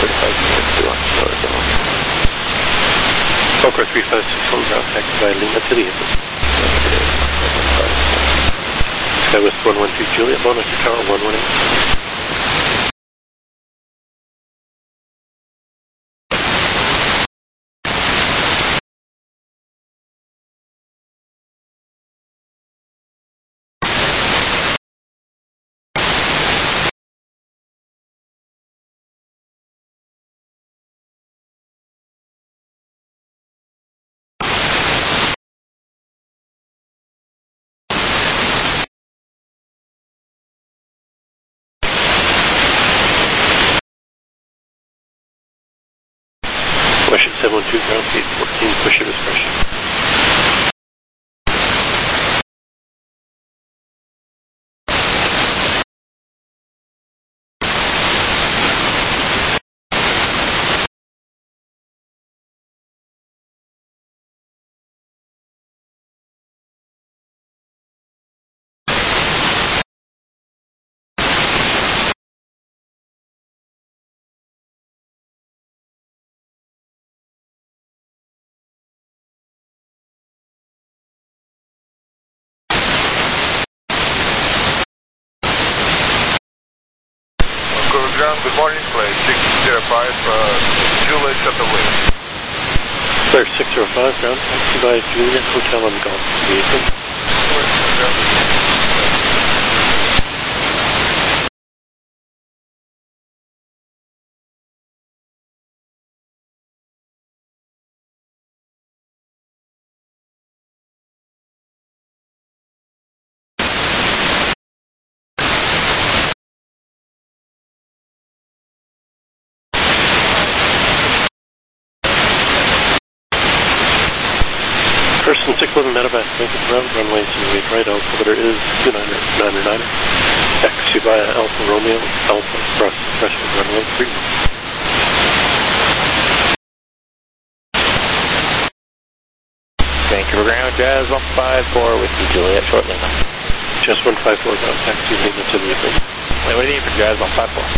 thirty-five six two on slower demo. Fokker three five six one ground, taxi by Lima to the Apron. Skywest one one two Juliet, monitor tower one one eight. Western seven one two ground, gate fourteen, push your discretion. Good morning, plane six zero five, uh, Juliet at the wing. Clear six zero five, ground, taxi by Juliet Hotel on Golf to the Apron. Person six eleven medevac, make it round runway simulate right, altimeter is two niner niner niner. Taxi via Alpha Romeo, Alpha, cross threshold runway three. Thank you for ground, Jazz one five four with you, Juliet, short Lima. Jazz one five four, ground, taxi Lima to the Apron. Wait, what do you need for Jazz one five four?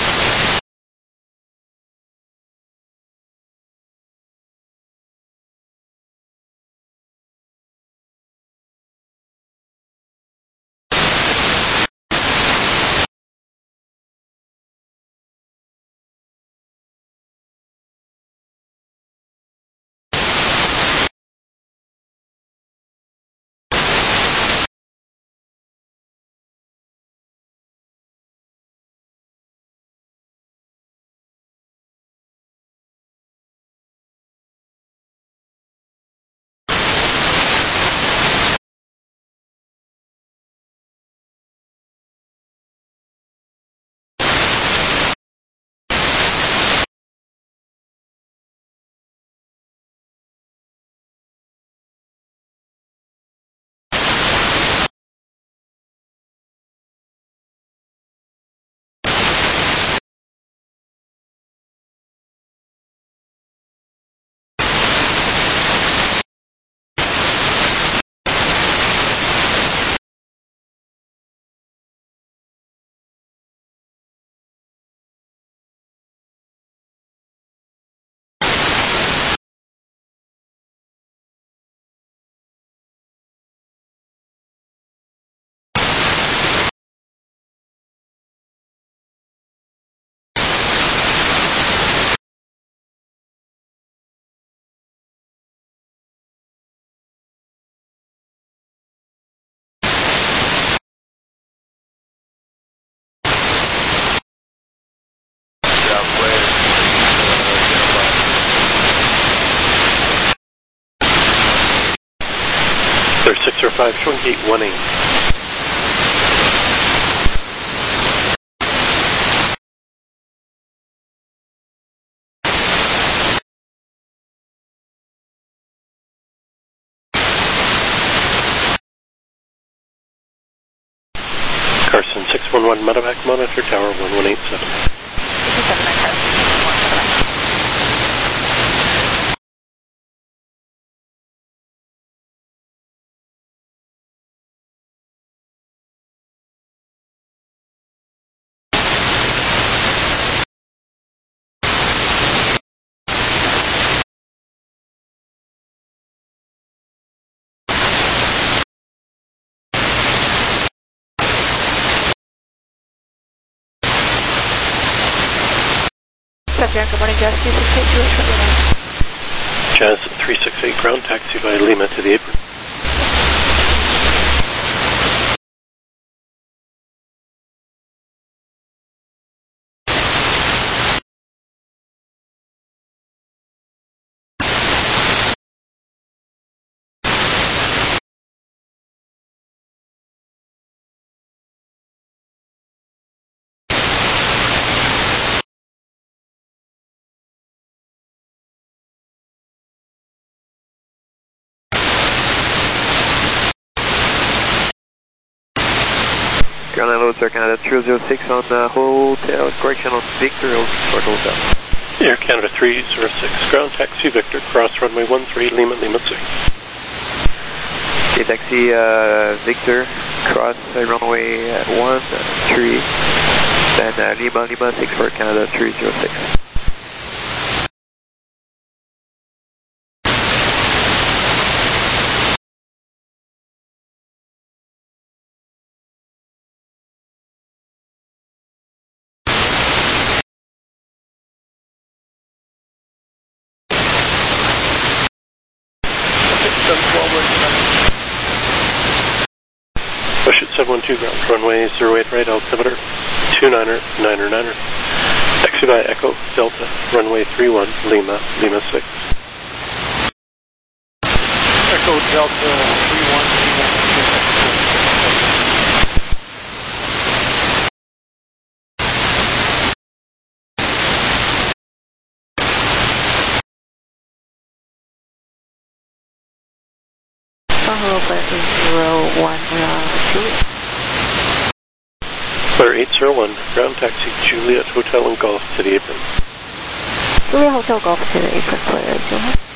Clear six zero five, showing gate one eight. Carson six one one, medevac, monitor tower one one eight seven. Bianca, morning, Jazz three six eight, Juliet, short runway. Jazz three six eight ground, taxi via Lima to the apron. Ground line loads Air Canada three zero six on uh, hotel, correction on Victor, short hotel. Air Canada three zero six, ground taxi Victor, cross runway one three, Lima, Lima six. Okay, taxi uh, Victor, cross uh, runway uh, one three, then uh, Lima, Lima six for Canada three zero six. Push it seven one two ground, runway zero eight right, altimeter two niner, niner, niner. Taxi by Echo, Delta, runway three one, Lima, Lima six. Echo Delta three one, Lima six. Bravo, zero one, uh, Juliet. Clear eight zero one, ground taxi Juliet Hotel and Golf to the apron. Juliet Hotel Golf to the apron, clear eight zero one.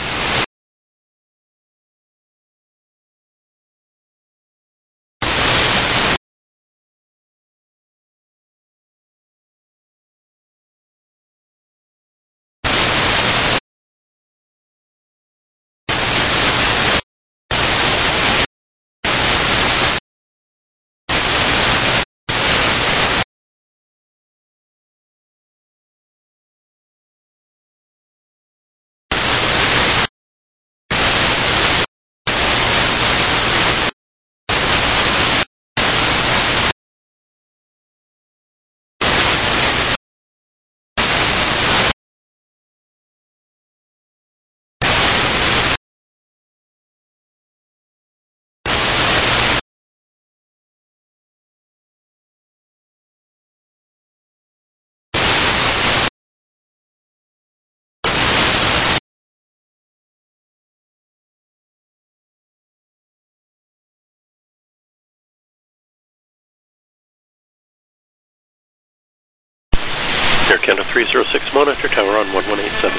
Air Canada three zero six, monitor tower on one one eight seven.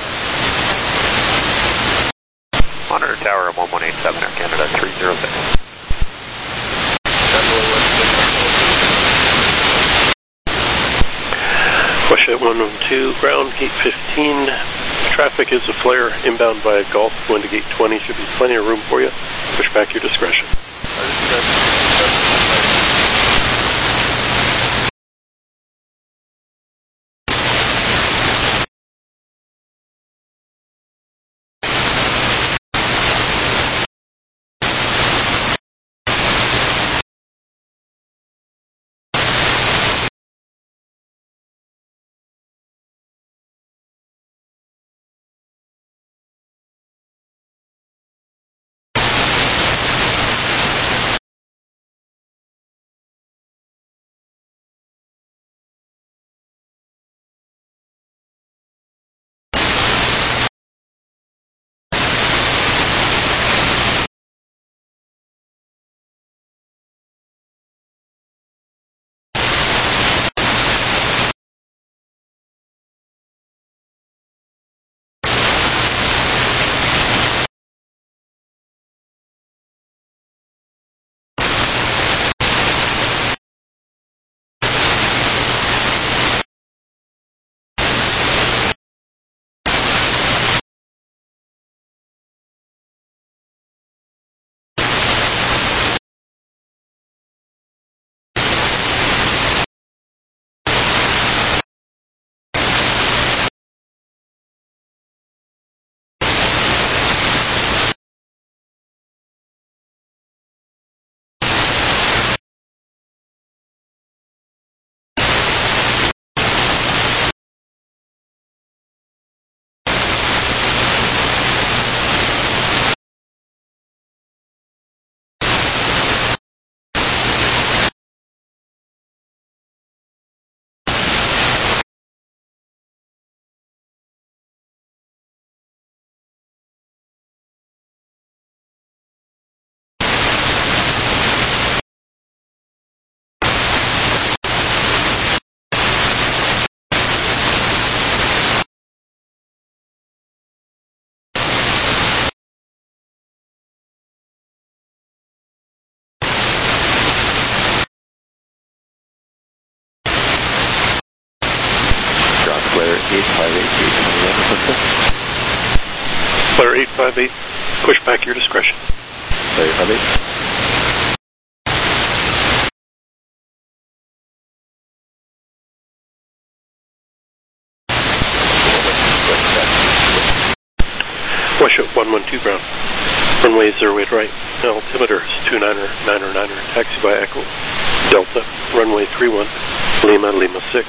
Monitor tower on one one eight seven, Air Canada three zero six. Push at one one two, ground, gate fifteen. Traffic is a flare, inbound via Golf, going to gate twenty. Should be plenty of room for you. Push back your discretion. Flare eight five eight, push back your discretion. Flare eight five eight. Westship one one two ground. Runway zero eight right. Altimeter is two niner niner niner. Taxi by Echo Delta. Runway three one. Lima Lima six.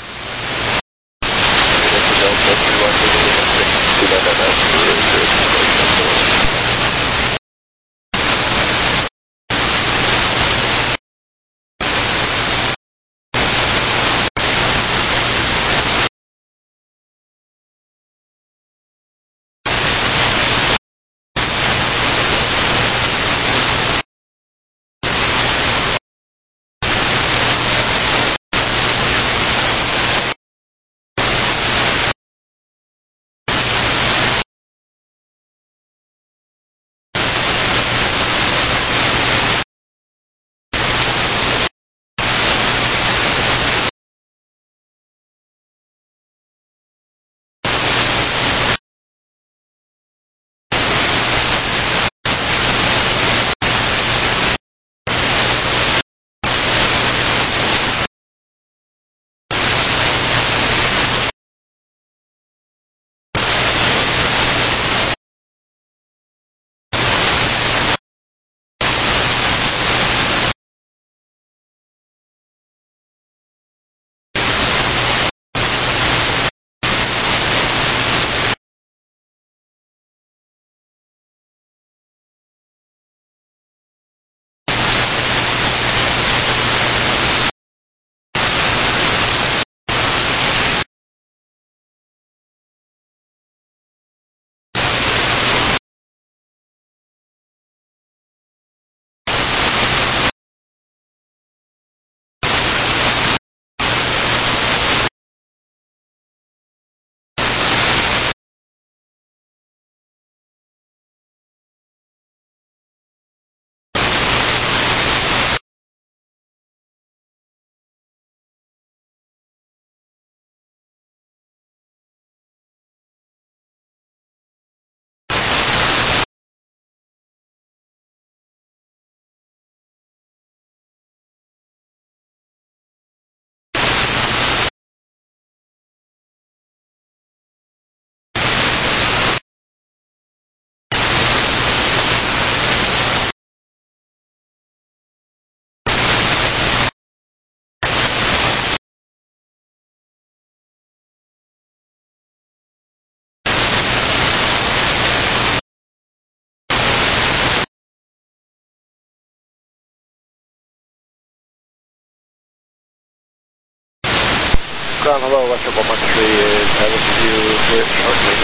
Ground, hello, Westship one one three is having you here shortly.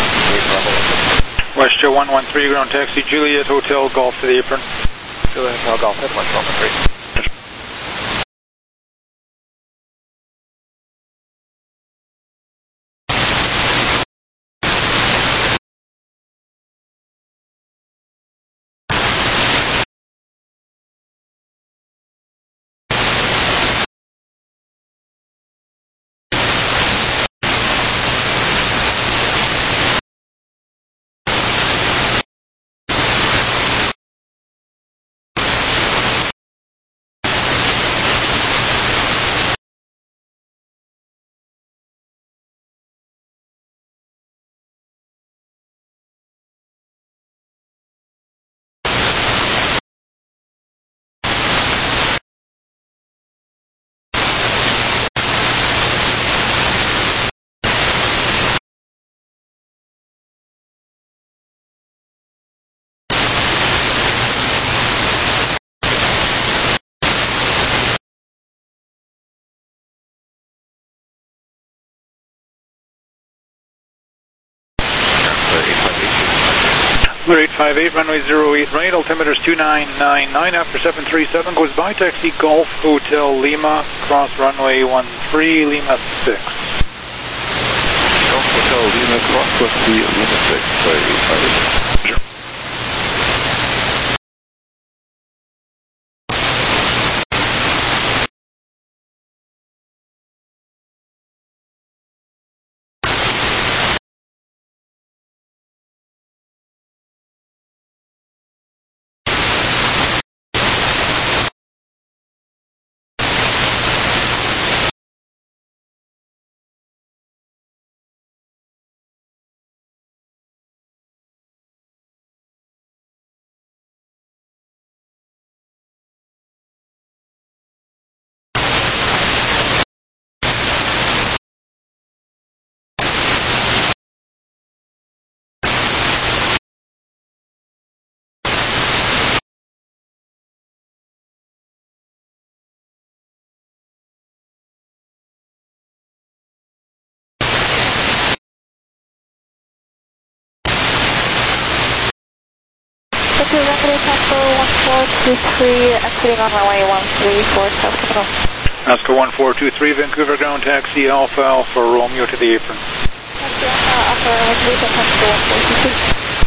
Westship one one three, ground taxi, Juliet Hotel Golf to the apron. Juliet Hotel Golf, head one one three. eight five eight, runway zero eight right, altimeter is two nine nine nine, after seven three seven, goes by taxi Golf Hotel Lima, cross runway one three, Lima six. Golf Hotel Lima, cross with the Lima six, sorry, eight five eight. Okay, runway Tango one four two three, exiting on runway one three for South Terminal. Oscar one four two three, Vancouver ground taxi Alpha Alpha Romeo to the apron. Taxi Alpha Alpha Romeo to the apron, Tango one four two three.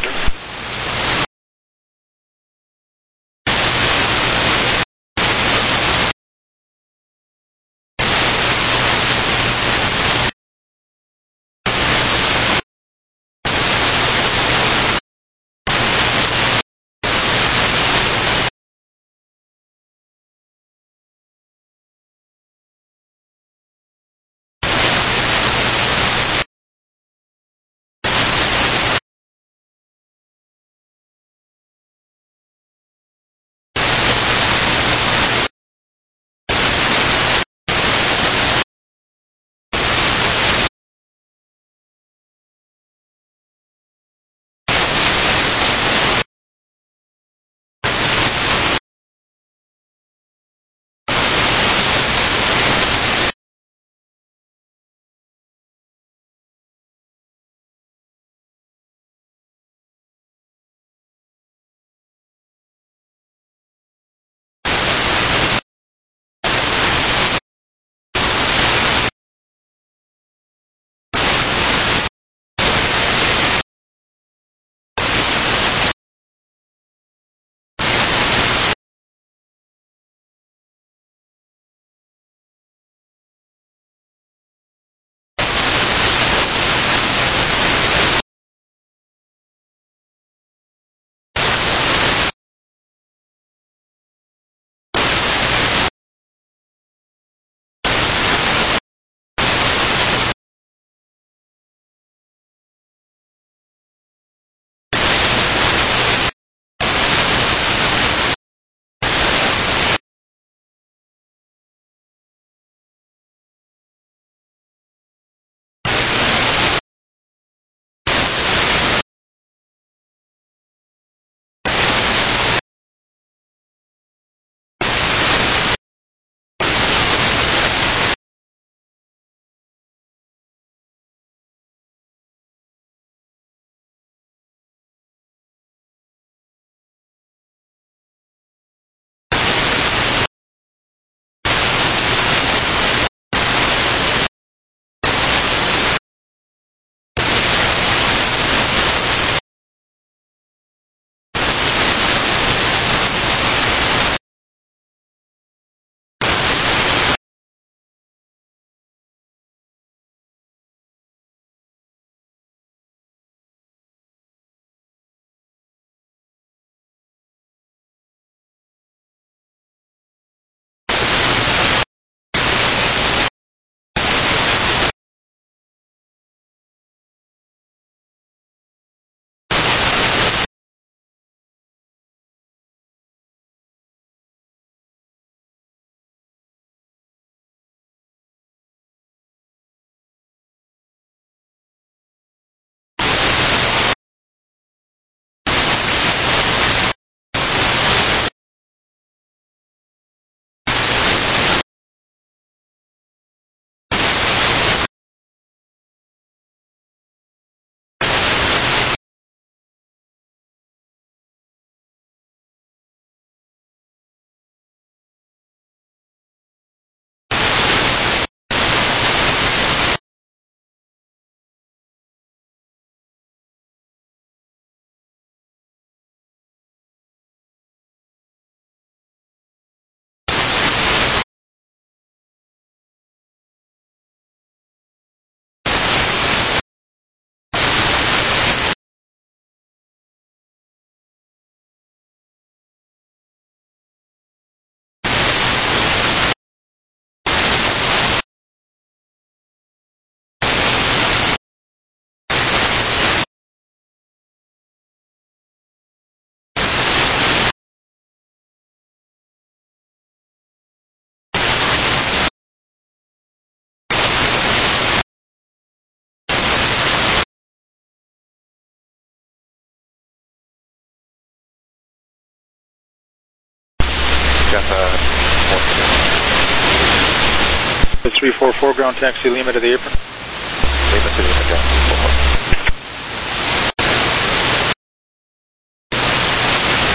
three four four, ground taxi Lima to the apron. Lima to the apron, ground three four four.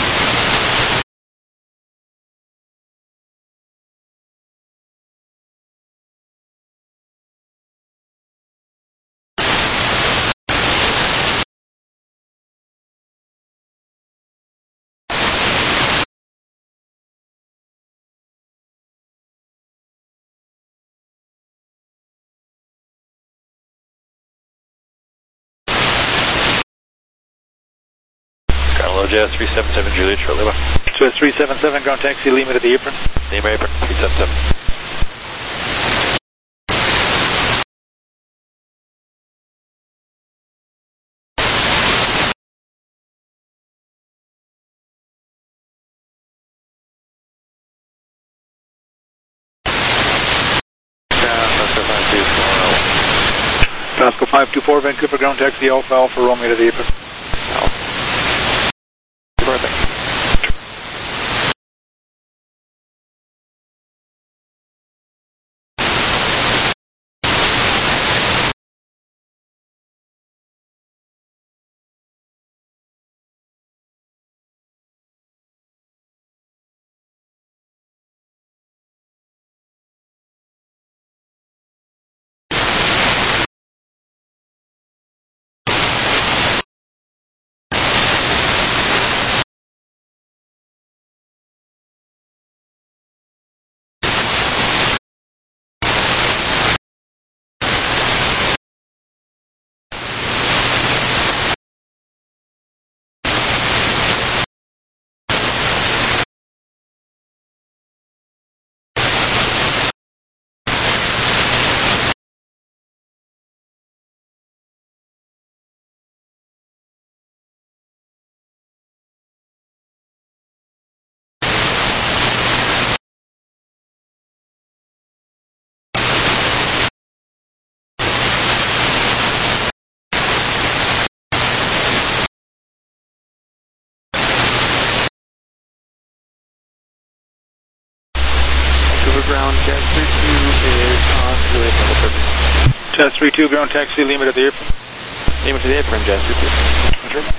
Jazz three seven seven, Juliet, short Lima. Jazz three seven seven, ground taxi Lima to the apron. Lima apron, three seven seven. Pasco five two four, Vancouver, ground taxi Alpha Alpha Romeo to the apron. Perfect. Ground, Jazz three two is on Juliet, level thirty. Jazz three two, ground taxi Lima to the apron. Lima to the apron, Jazz three two.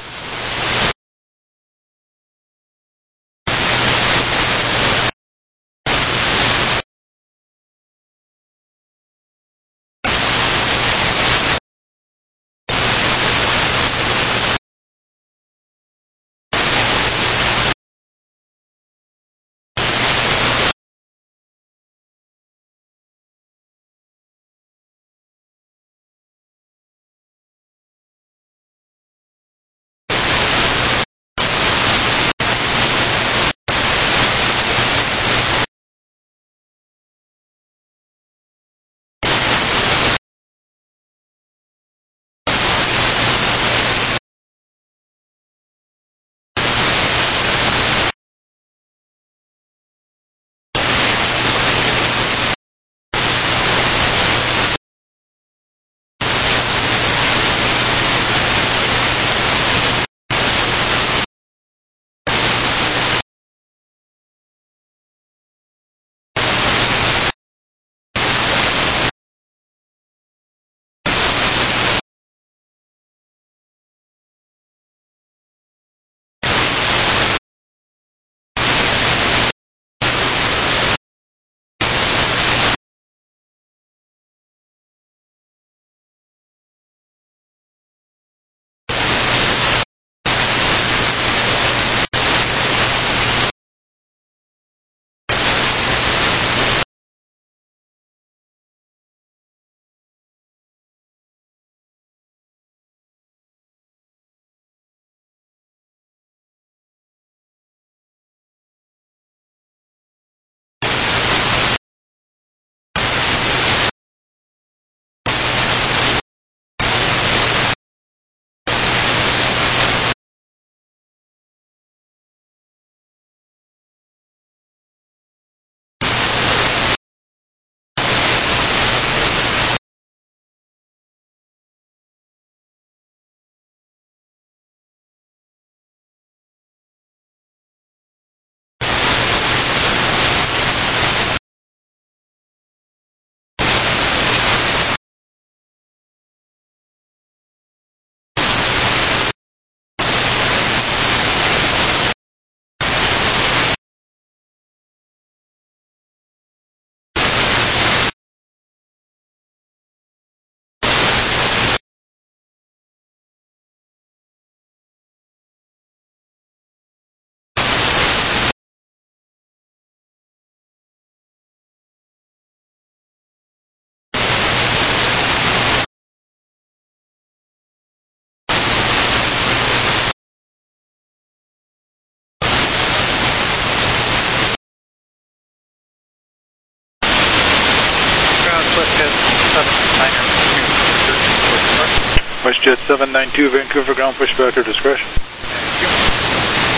WestJet seven nine two, Vancouver ground, pushback or discretion. Thank you.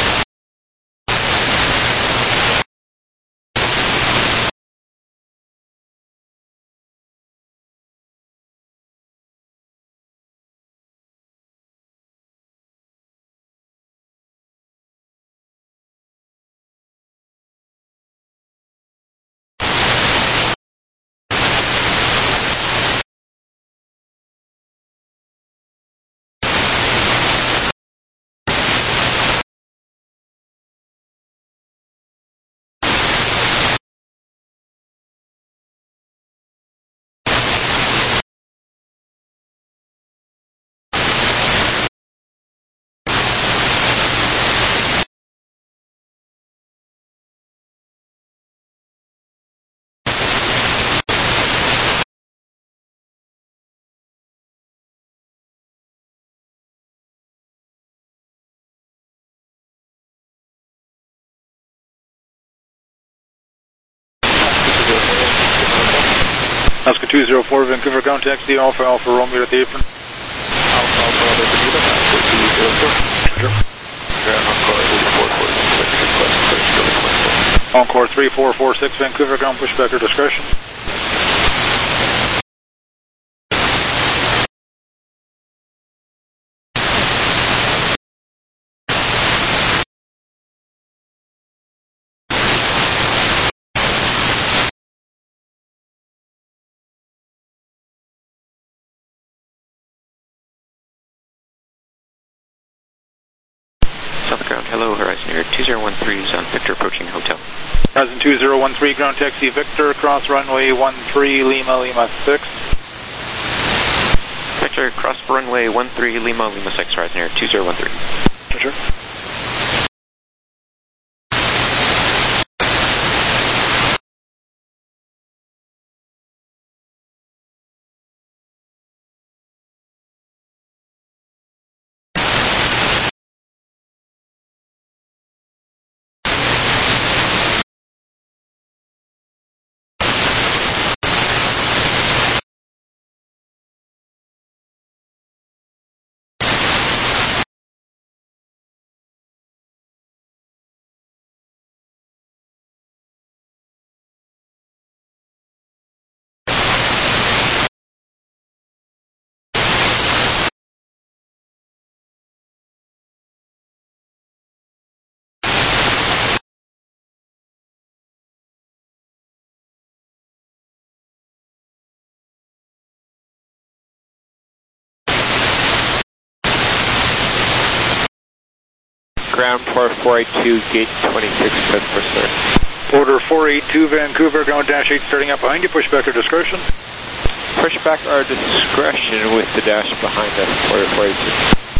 Oscar two zero four, Vancouver ground, taxi Alpha Alpha Romeo at the apron. Alpha Alpha Romeo at the apron, Oscar two zero four. Encore three four four six, Vancouver ground, pushback or discretion. South ground, hello, Horizon Air two zero one three, Zone Victor approaching hotel. Horizon two zero one three, ground taxi Victor, cross runway one three, Lima, Lima six. Victor, cross runway one three, Lima, Lima six, Horizon Air two zero one three. Sure. Ground for four eight two, gate twenty-six, set for start. Order four eight two, Vancouver, ground dash eight starting up behind you, pushback or discretion? Pushback or discretion with the dash behind us, order four eight two.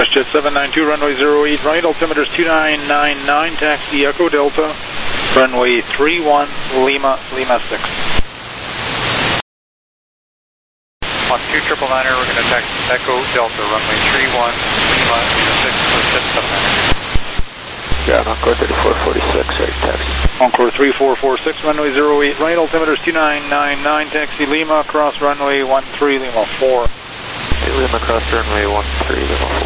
WestJet seven nine two, runway zero eight right, altimeter is two nine nine nine, taxi Echo Delta, runway three one, Lima, Lima six. On two triple niner, we're going to taxi Echo Delta, runway three one, Lima, Lima six, for seven seven niner. Yeah, Encore thirty-four forty-six, right, taxi. Encore three four four six, runway zero eight right, altimeter is two nine nine nine, taxi Lima, cross runway one three, Lima four. Hey, Lima, cross runway one three, Lima